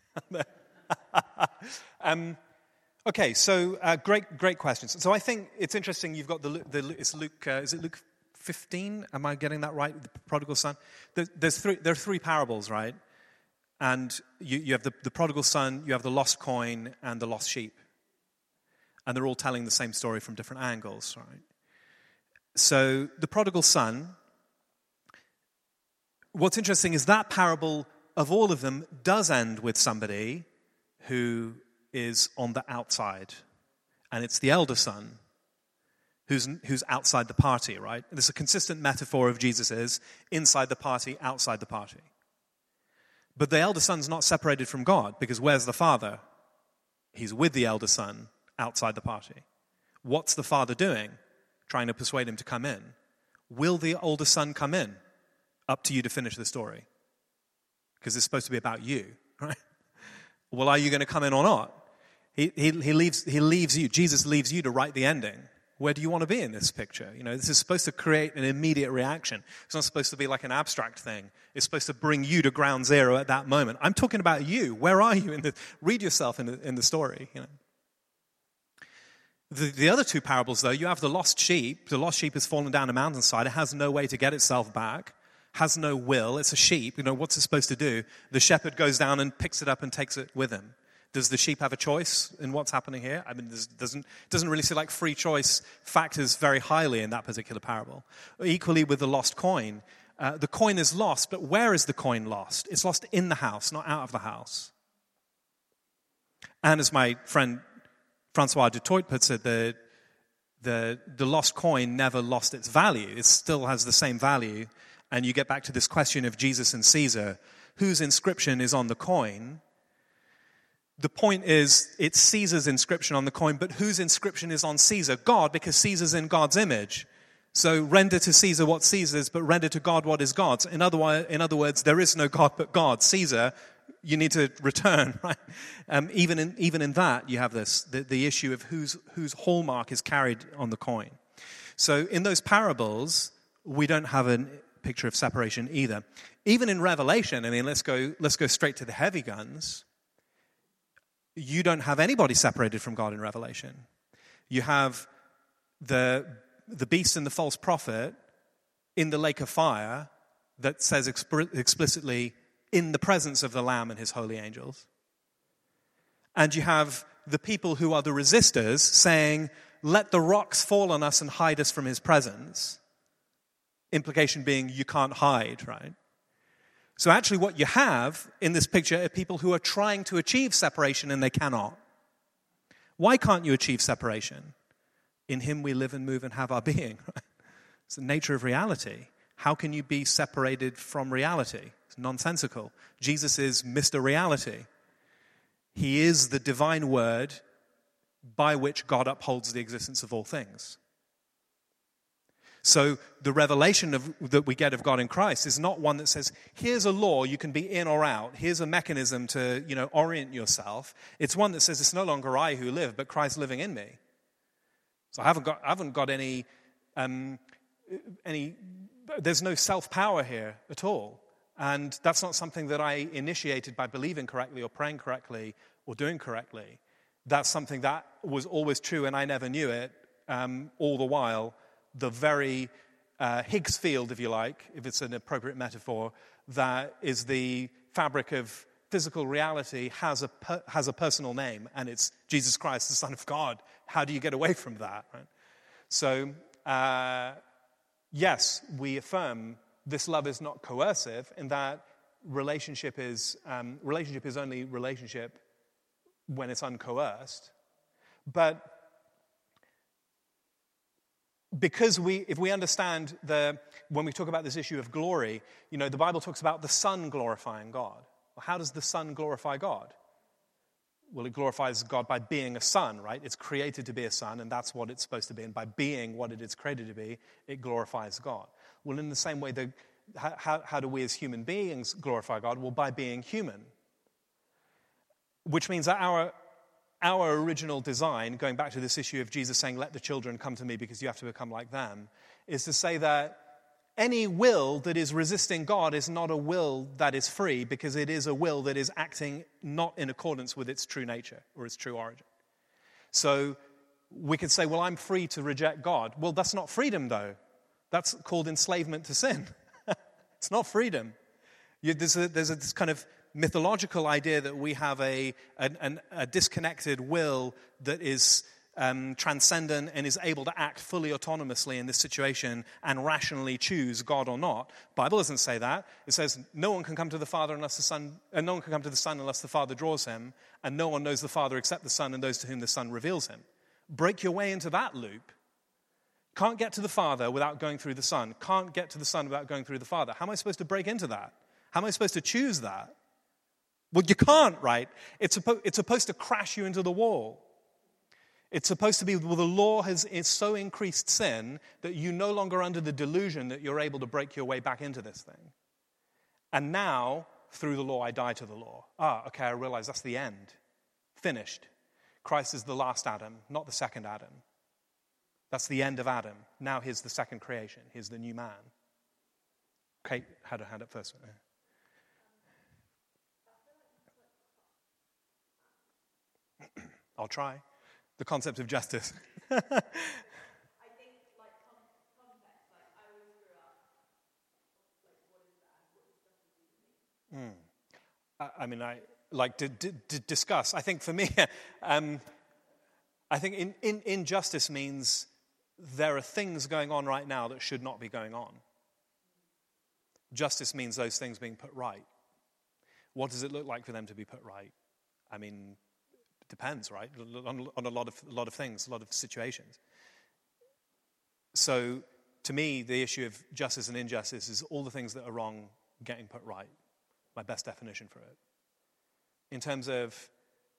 Okay, so great questions. So I think it's interesting. You've got it's Luke. Is it Luke 15? Am I getting that right? The prodigal son. There are three parables, right? And you have the prodigal son, you have the lost coin, and the lost sheep, and they're all telling the same story from different angles, right? So the prodigal son. What's interesting is that parable of all of them does end with somebody who is on the outside, and it's the elder son who's outside the party, right? This is a consistent metaphor of Jesus is inside the party, outside the party. But the elder son's not separated from God, because where's the father? He's with the elder son outside the party. What's the father doing? Trying to persuade him to come in. Will the older son come in? Up to you to finish the story. Because it's supposed to be about you, right? Well, are you going to come in or not? He leaves you. Jesus leaves you to write the ending. Where do you want to be in this picture? You know, this is supposed to create an immediate reaction. It's not supposed to be like an abstract thing. It's supposed to bring you to ground zero at that moment. I'm talking about you. Where are you in the? Read yourself in the story. You know. The other two parables, though, you have the lost sheep. The lost sheep has fallen down a mountainside. It has no way to get itself back. Has no will. It's a sheep. You know, what's it supposed to do? The shepherd goes down and picks it up and takes it with him. Does the sheep have a choice in what's happening here? I mean, it doesn't really seem like free choice factors very highly in that particular parable. Equally with the lost coin. The coin is lost, but where is the coin lost? It's lost in the house, not out of the house. And as my friend Francois Dutoit puts it, the lost coin never lost its value. It still has the same value. And you get back to this question of Jesus and Caesar. Whose inscription is on the coin? The point is, it's Caesar's inscription on the coin, but whose inscription is on Caesar? God, because Caesar's in God's image. So render to Caesar what Caesar's, but render to God what is God's. In other words, there is no God but God. Caesar, you need to return, right? Even in that, you have the issue of whose hallmark is carried on the coin. So in those parables, we don't have a picture of separation either. Even in Revelation, I mean, let's go straight to the heavy guns. You don't have anybody separated from God in Revelation. You have the beast and the false prophet in the lake of fire that says explicitly, in the presence of the Lamb and his holy angels. And you have the people who are the resistors saying, let the rocks fall on us and hide us from his presence. Implication being, you can't hide, right? So actually what you have in this picture are people who are trying to achieve separation and they cannot. Why can't you achieve separation? In him we live and move and have our being. Right? It's the nature of reality. How can you be separated from reality? It's nonsensical. Jesus is Mr. Reality. He is the divine word by which God upholds the existence of all things. So the revelation that we get of God in Christ is not one that says, here's a law, you can be in or out. Here's a mechanism to, orient yourself. It's one that says it's no longer I who live, but Christ living in me. So I haven't got any, there's no self-power here at all. And that's not something that I initiated by believing correctly or praying correctly or doing correctly. That's something that was always true and I never knew it, all the while. The very Higgs field, if you like, if it's an appropriate metaphor, that is the fabric of physical reality has a personal name, and it's Jesus Christ, the Son of God. How do you get away from that? Right? So, yes, we affirm this love is not coercive, in that relationship is only relationship when it's uncoerced. But because if we understand when we talk about this issue of glory, the Bible talks about the Son glorifying God. Well, how does the Son glorify God? Well, it glorifies God by being a son, right? It's created to be a son, and that's what it's supposed to be. And by being what it is created to be, it glorifies God. Well, in the same way, how do we as human beings glorify God? Well, by being human. Which means that our original design, going back to this issue of Jesus saying, let the children come to me because you have to become like them, is to say that any will that is resisting God is not a will that is free, because it is a will that is acting not in accordance with its true nature or its true origin. So we could say, well, I'm free to reject God. Well, that's not freedom, though. That's called enslavement to sin. It's not freedom. There's this kind of mythological idea that we have a disconnected will that is transcendent and is able to act fully autonomously in this situation and rationally choose God or not. The Bible doesn't say that. It says no one can come to the Father unless the Son, and no one can come to the Son unless the Father draws him, and no one knows the Father except the Son and those to whom the Son reveals him. Break your way into that loop. Can't get to the Father without going through the Son. Can't get to the Son without going through the Father. How am I supposed to break into that? How am I supposed to choose that? Well, you can't, right? It's supposed to crash you into the wall. It's supposed to be, well, the law has so increased sin that you're no longer under the delusion that you're able to break your way back into this thing. And now, through the law, I die to the law. Okay, I realize that's the end. Finished. Christ is the last Adam, not the second Adam. That's the end of Adam. Now here's the second creation. Here's the new man. Okay, had a hand up first. I'll try. The concept of justice. I think, context, I always grew up, what is that? What does justice I mean, I like to discuss. I think for me, I think injustice means there are things going on right now that should not be going on. Justice means those things being put right. What does it look like for them to be put right? I mean, it depends, right? On a lot of things, a lot of situations. So, to me, the issue of justice and injustice is all the things that are wrong getting put right. My best definition for it. In terms of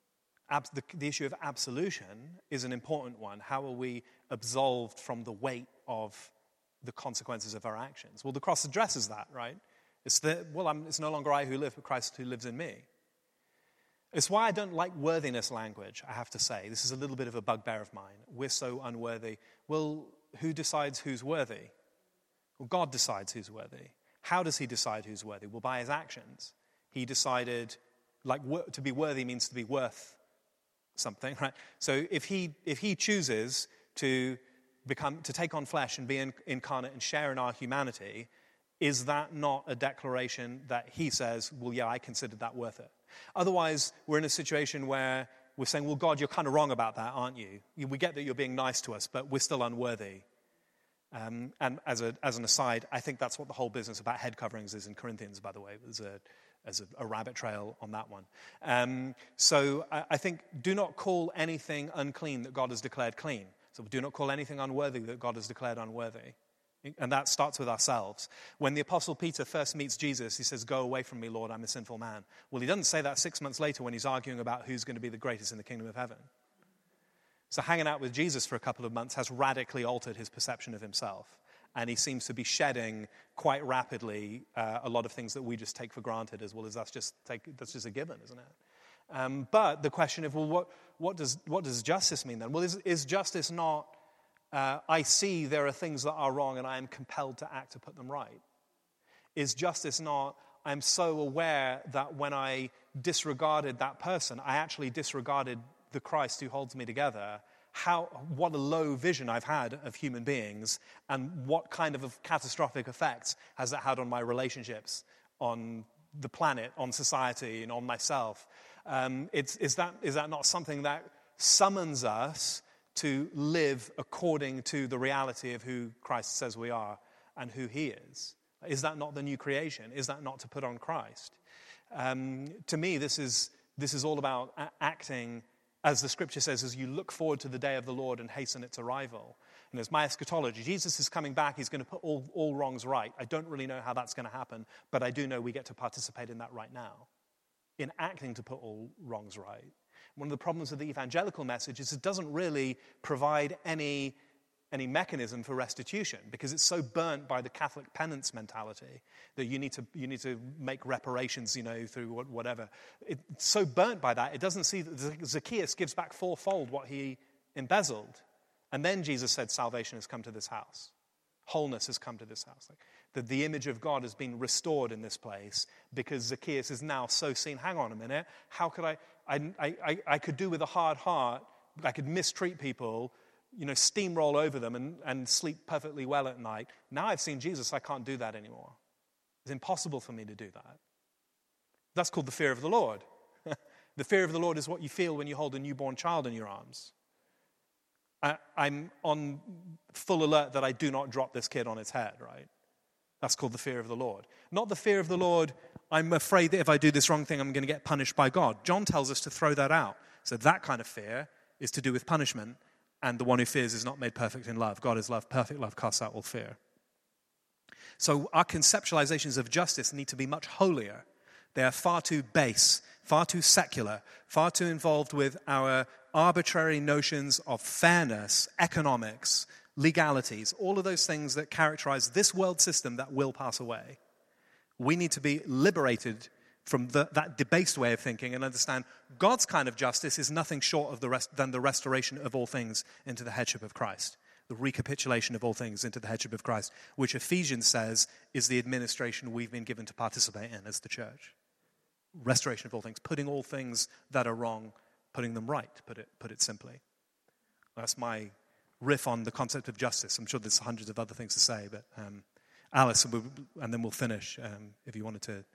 the issue of absolution is an important one. How are we absolved from the weight of the consequences of our actions? Well, the cross addresses that, right? It's no longer I who live, but Christ who lives in me. It's why I don't like worthiness language, I have to say. This is a little bit of a bugbear of mine. We're so unworthy. Well, who decides who's worthy? Well, God decides who's worthy. How does he decide who's worthy? Well, by his actions. He decided, to be worthy means to be worth something, right? So if he chooses to take on flesh and be incarnate and share in our humanity, is that not a declaration that he says, well, yeah, I considered that worth it? Otherwise, we're in a situation where we're saying, well, God, you're kind of wrong about that, aren't you? We get that you're being nice to us, but we're still unworthy. And as an aside, I think that's what the whole business about head coverings is in Corinthians, by the way. There's a rabbit trail on that one. So I think do not call anything unclean that God has declared clean. So do not call anything unworthy that God has declared unworthy. And that starts with ourselves. When the Apostle Peter first meets Jesus, he says, "Go away from me, Lord, I'm a sinful man." Well, he doesn't say that 6 months later when he's arguing about who's going to be the greatest in the kingdom of heaven. So hanging out with Jesus for a couple of months has radically altered his perception of himself. And he seems to be shedding quite rapidly a lot of things that we just take for granted, as well as that's just a given, isn't it? But the question of, well, what does justice mean then? Well, is justice not, I see there are things that are wrong and I am compelled to act to put them right? Is justice not, I'm so aware that when I disregarded that person, I actually disregarded the Christ who holds me together? What a low vision I've had of human beings, and what kind of catastrophic effects has that had on my relationships, on the planet, on society, and on myself. Is that not something that summons us to live according to the reality of who Christ says we are and who he is? Is that not the new creation? Is that not to put on Christ? To me, this is all about acting, as the scripture says, as you look forward to the day of the Lord and hasten its arrival. And as my eschatology, Jesus is coming back, he's going to put all wrongs right. I don't really know how that's going to happen, but I do know we get to participate in that right now, in acting to put all wrongs right. One of the problems with the evangelical message is it doesn't really provide any mechanism for restitution, because it's so burnt by the Catholic penance mentality that you need to make reparations, through whatever. It's so burnt by that, it doesn't see that Zacchaeus gives back fourfold what he embezzled. And then Jesus said, salvation has come to this house. Wholeness has come to this house. That the image of God has been restored in this place because Zacchaeus is now so seen. Hang on a minute. How could I could do with a hard heart, I could mistreat people, steamroll over them and sleep perfectly well at night. Now I've seen Jesus, I can't do that anymore. It's impossible for me to do that. That's called the fear of the Lord. The fear of the Lord is what you feel when you hold a newborn child in your arms. I'm on full alert that I do not drop this kid on its head, right? That's called the fear of the Lord. Not the fear of the Lord, I'm afraid that if I do this wrong thing, I'm going to get punished by God. John tells us to throw that out. So that kind of fear is to do with punishment, and the one who fears is not made perfect in love. God is love. Perfect love casts out all fear. So our conceptualizations of justice need to be much holier. They are far too base, far too secular, far too involved with our arbitrary notions of fairness, economics, legalities, all of those things that characterize this world system that will pass away. We need to be liberated from that debased way of thinking and understand God's kind of justice is nothing short of than the restoration of all things into the headship of Christ, the recapitulation of all things into the headship of Christ, which Ephesians says is the administration we've been given to participate in as the church. Restoration of all things, putting all things that are wrong, putting them right, put it simply. That's my riff on the concept of justice. I'm sure there's hundreds of other things to say, but Alice, and then we'll finish if you wanted to.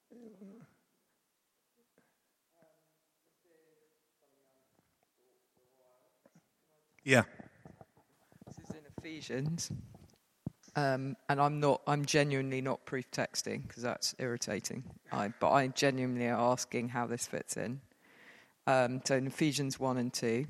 Yeah. This is in Ephesians, and I'm genuinely not proof texting because that's irritating. But I genuinely am asking how this fits in. So in Ephesians 1 and 2,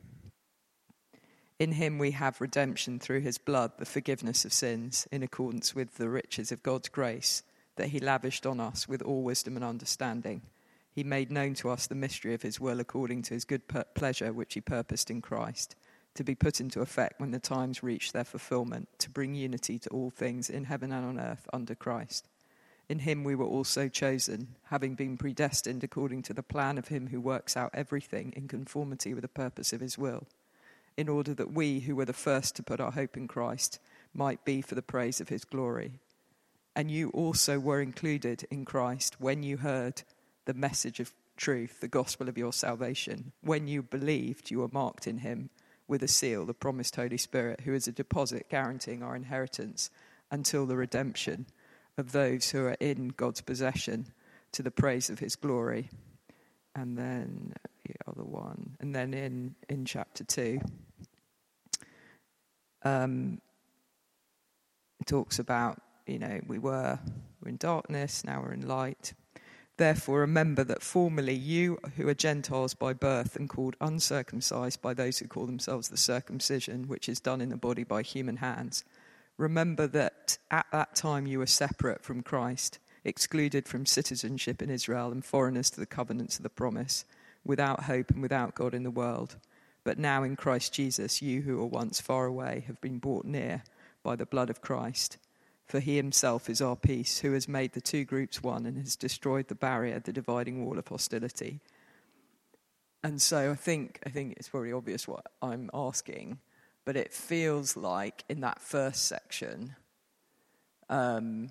in him we have redemption through his blood, the forgiveness of sins, in accordance with the riches of God's grace that he lavished on us with all wisdom and understanding. He made known to us the mystery of his will according to his good pleasure, which he purposed in Christ, to be put into effect when the times reach their fulfillment, to bring unity to all things in heaven and on earth under Christ. In him we were also chosen, having been predestined according to the plan of him who works out everything in conformity with the purpose of his will, in order that we, who were the first to put our hope in Christ, might be for the praise of his glory. And you also were included in Christ when you heard the message of truth, the gospel of your salvation. When you believed, you were marked in him with a seal, the promised Holy Spirit, who is a deposit guaranteeing our inheritance until the redemption of those who are in God's possession, to the praise of his glory. And then the other one, and then in chapter 2, it talks about, we're in darkness, now we're in light. Therefore, remember that formerly you who are Gentiles by birth and called uncircumcised by those who call themselves the circumcision, which is done in the body by human hands, remember that at that time you were separate from Christ, excluded from citizenship in Israel and foreigners to the covenants of the promise, without hope and without God in the world. But now in Christ Jesus, you who were once far away have been brought near by the blood of Christ. For he himself is our peace, who has made the two groups one and has destroyed the barrier, the dividing wall of hostility. And so I think it's very obvious what I'm asking, but it feels like in that first section that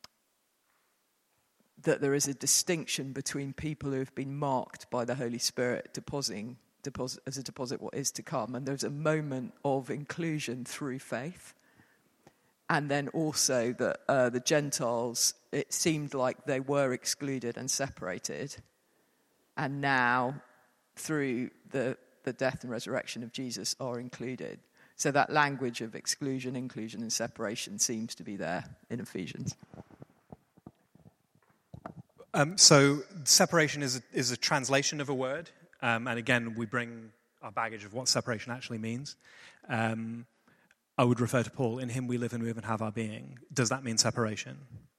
there is a distinction between people who have been marked by the Holy Spirit depositing as a deposit what is to come, and there's a moment of inclusion through faith. and then also that the Gentiles, it seemed like they were excluded and separated, and now through the death and resurrection of Jesus are included. So that language of exclusion, inclusion, and separation seems to be there in Ephesians. So separation is a translation of a word, and again, we bring our baggage of what separation actually means. I would refer to Paul, in him we live and move and have our being. Does that mean separation?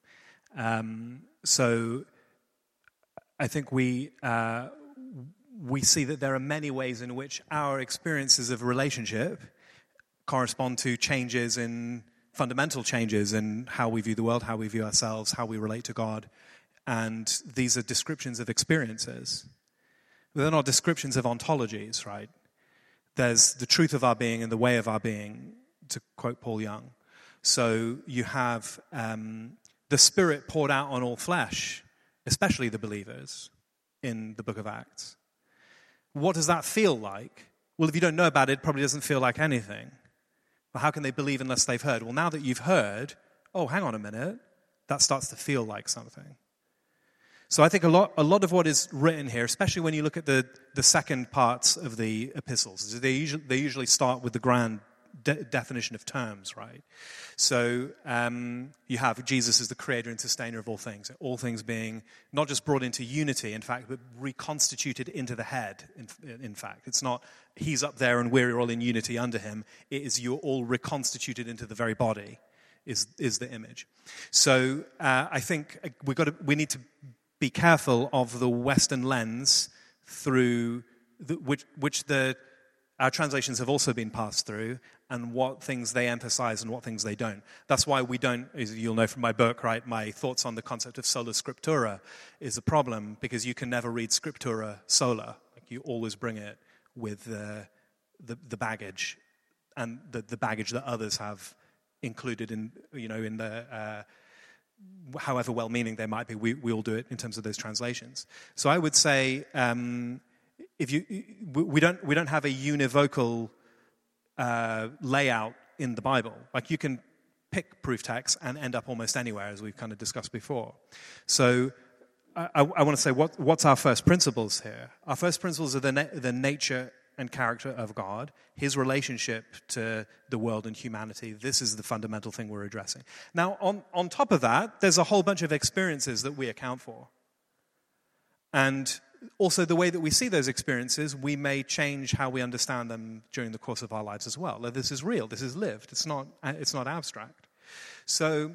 So I think we see that there are many ways in which our experiences of relationship correspond to fundamental changes in how we view the world, how we view ourselves, how we relate to God. And these are descriptions of experiences. They're not descriptions of ontologies, right? There's the truth of our being and the way of our being, to quote Paul Young. So you have the Spirit poured out on all flesh, especially the believers, in the book of Acts. What does that feel like? Well, if you don't know about it, it probably doesn't feel like anything. But how can they believe unless they've heard? Well, now that you've heard, oh, hang on a minute, that starts to feel like something. So I think a lot of what is written here, especially when you look at the second parts of the epistles, they usually start with the grand definition of terms, right? So you have Jesus as the creator and sustainer of all things being not just brought into unity, in fact, but reconstituted into the head, in fact. It's not he's up there and we're all in unity under him. It is you're all reconstituted into the very body is the image. So I think we need to be careful of the Western lens through which our translations have also been passed through, and what things they emphasize and what things they don't. That's why we don't, as you'll know from my book, right, my thoughts on the concept of sola scriptura is a problem, because you can never read scriptura sola. Like, you always bring it with the baggage, and the baggage that others have included in the however well-meaning they might be. We all do it in terms of those translations. So I would say we don't have a univocal layout in the Bible. Like, you can pick proof texts and end up almost anywhere, as we've kind of discussed before. So I want to say what's our first principles here? Our first principles are the nature and character of God, his relationship to the world and humanity. This is the fundamental thing we're addressing. Now, on top of that, there's a whole bunch of experiences that we account for. And also the way that we see those experiences, we may change how we understand them during the course of our lives as well. This is real, this is lived, it's not abstract. So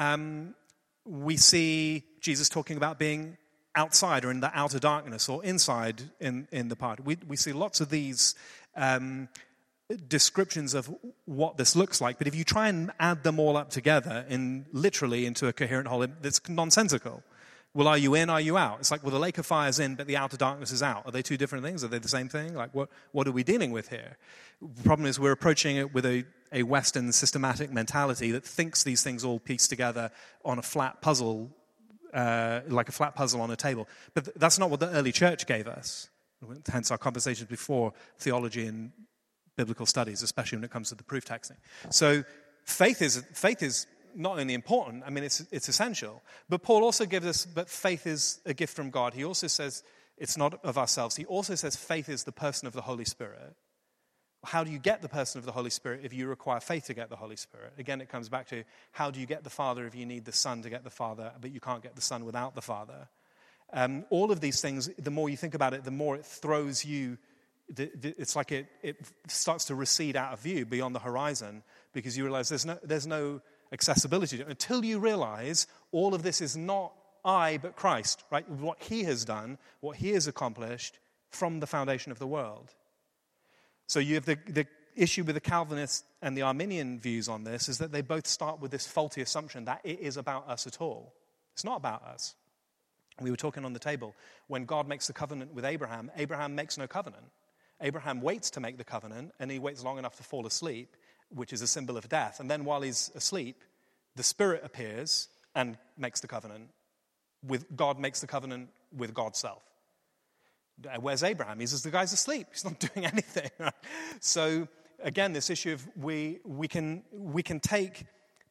we see Jesus talking about being outside or in the outer darkness, or inside in the part. We see lots of these descriptions of what this looks like, but if you try and add them all up together literally into a coherent whole, it's nonsensical. Well, are you in, are you out? It's like, well, the lake of fire is in, but the outer darkness is out. Are they two different things? Are they the same thing? Like, what are we dealing with here? The problem is we're approaching it with a Western systematic mentality that thinks these things all piece together on a flat puzzle, like a flat puzzle on a table. But that's not what the early church gave us. Hence our conversations before, theology and biblical studies, especially when it comes to the proof texting. So faith is not only important, I mean, it's essential. But Paul also gives us, but faith is a gift from God. He also says it's not of ourselves. He also says faith is the person of the Holy Spirit. How do you get the person of the Holy Spirit if you require faith to get the Holy Spirit? Again, it comes back to, how do you get the Father if you need the Son to get the Father, but you can't get the Son without the Father? All of these things, the more you think about it, the more it throws you, it's like it starts to recede out of view beyond the horizon, because you realize there's no accessibility to it, until you realize all of this is not I, but Christ, right? What he has done, what he has accomplished from the foundation of the world. So you have the issue with the Calvinist and the Arminian views on this is that they both start with this faulty assumption that it is about us at all. It's not about us. We were talking on the table, when God makes the covenant with Abraham, Abraham makes no covenant. Abraham waits to make the covenant, and he waits long enough to fall asleep, which is a symbol of death. And then while he's asleep, the Spirit appears and makes the covenant. God makes the covenant with God's self. Where's Abraham? He says, the guy's asleep. He's not doing anything. Right? So again, this issue of we can take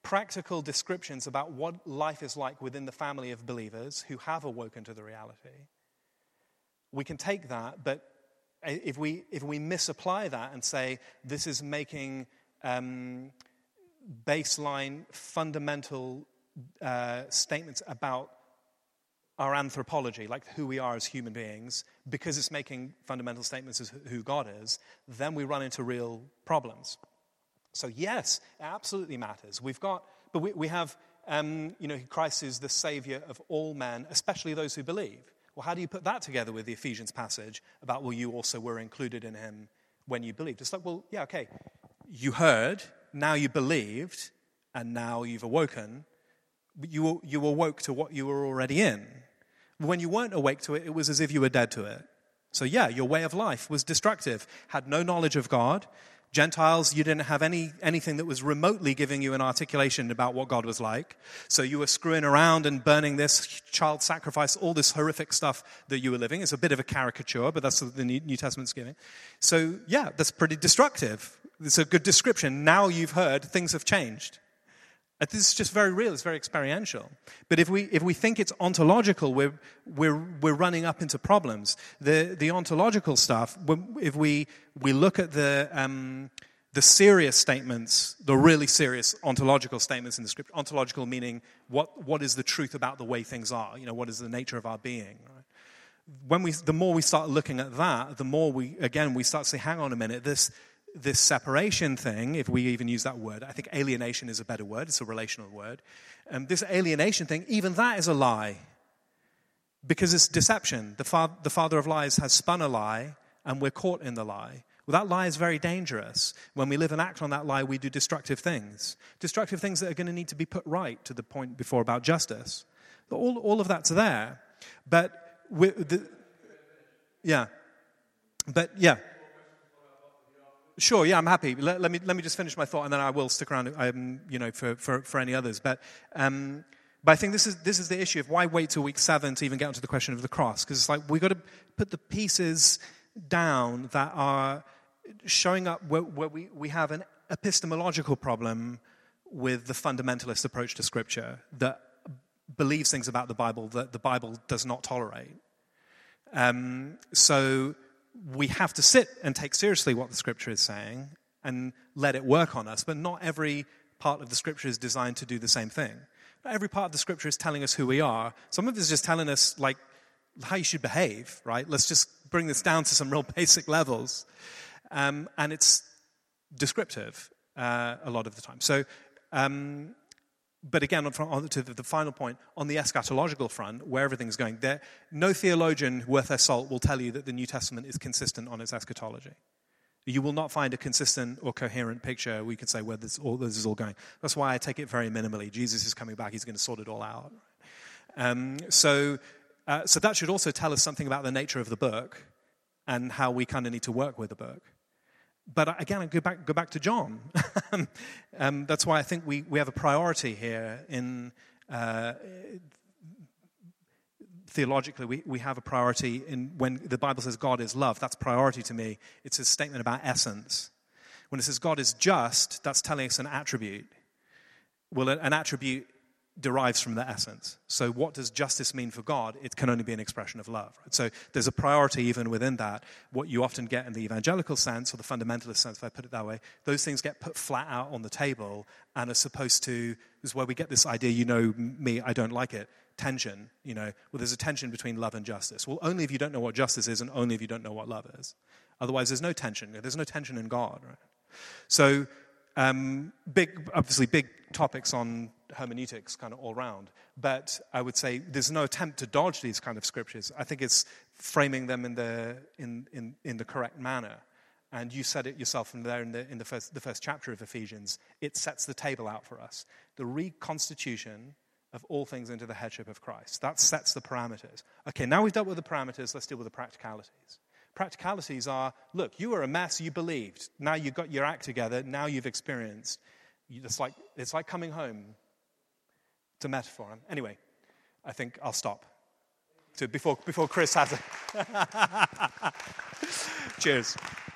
practical descriptions about what life is like within the family of believers who have awoken to the reality, we can take that, but if we misapply that and say this is making baseline fundamental statements about our anthropology, like who we are as human beings, because it's making fundamental statements as who God is, then we run into real problems. So yes, it absolutely matters. We have, Christ is the Savior of all men, especially those who believe. Well, how do you put that together with the Ephesians passage about, well, you also were included in him when you believed? It's like, well, yeah, okay, you heard, now you believed, and now you've awoken. You awoke to what you were already in. When you weren't awake to it, it was as if you were dead to it. So yeah, your way of life was destructive, had no knowledge of God. Gentiles, you didn't have anything that was remotely giving you an articulation about what God was like. So you were screwing around and burning this child sacrifice, all this horrific stuff that you were living. It's a bit of a caricature, but that's what the New Testament's giving. So yeah, that's pretty destructive. It's a good description. Now you've heard, things have changed. This is just very real. It's very experiential. But if we think it's ontological, we're running up into problems. The ontological stuff, if we look at the serious statements, the really serious ontological statements in the scripture, ontological meaning what is the truth about the way things are? What is the nature of our being? Right? The more we start looking at that, the more we start to say, hang on a minute, this separation thing, if we even use that word, I think alienation is a better word. It's a relational word. This alienation thing, even that is a lie. Because it's deception. The father of lies has spun a lie, and we're caught in the lie. Well, that lie is very dangerous. When we live and act on that lie, we do destructive things. Destructive things that are going to need to be put right, to the point before about justice. All of that's there. But, yeah. Sure, yeah, I'm happy. Let me just finish my thought, and then I will stick around, for any others. But I think this is the issue of why wait till week 7 to even get onto the question of the cross, because it's like we've got to put the pieces down that are showing up where we have an epistemological problem with the fundamentalist approach to Scripture that believes things about the Bible that the Bible does not tolerate. So we have to sit and take seriously what the Scripture is saying and let it work on us, but not every part of the Scripture is designed to do the same thing. Not every part of the Scripture is telling us who we are. Some of it is just telling us, like, how you should behave, right? Let's just bring this down to some real basic levels. And it's descriptive a lot of the time. So, but again, to the final point, on the eschatological front, where everything's going, no theologian worth their salt will tell you that the New Testament is consistent on its eschatology. You will not find a consistent or coherent picture we could say where this is all going. That's why I take it very minimally. Jesus is coming back. He's going to sort it all out. So that should also tell us something about the nature of the book and how we kind of need to work with the book. But again, I go back to John. That's why I think we have a priority here in theologically. We have a priority in when the Bible says God is love. That's priority to me. It's a statement about essence. When it says God is just, that's telling us an attribute. Well, an attribute derives from the essence. So what does justice mean for God? It can only be an expression of love. Right? So there's a priority even within that. What you often get in the evangelical sense, or the fundamentalist sense, if I put it that way, those things get put flat out on the table and are supposed to, this is where we get this idea, me, I don't like it, tension, well, there's a tension between love and justice. Well, only if you don't know what justice is and only if you don't know what love is. Otherwise, there's no tension. There's no tension in God, right? So, big topics on hermeneutics kind of all round. But I would say there's no attempt to dodge these kind of scriptures. I think it's framing them in the correct manner. And you said it yourself in the first chapter of Ephesians. It sets the table out for us. The reconstitution of all things into the headship of Christ. That sets the parameters. Okay, now we've dealt with the parameters, let's deal with the practicalities. Practicalities are, look, you were a mess, you believed. Now you've got your act together, now you've experienced. It's like coming home. It's a metaphor. Anyway, I think I'll stop. Before Chris has it. Cheers.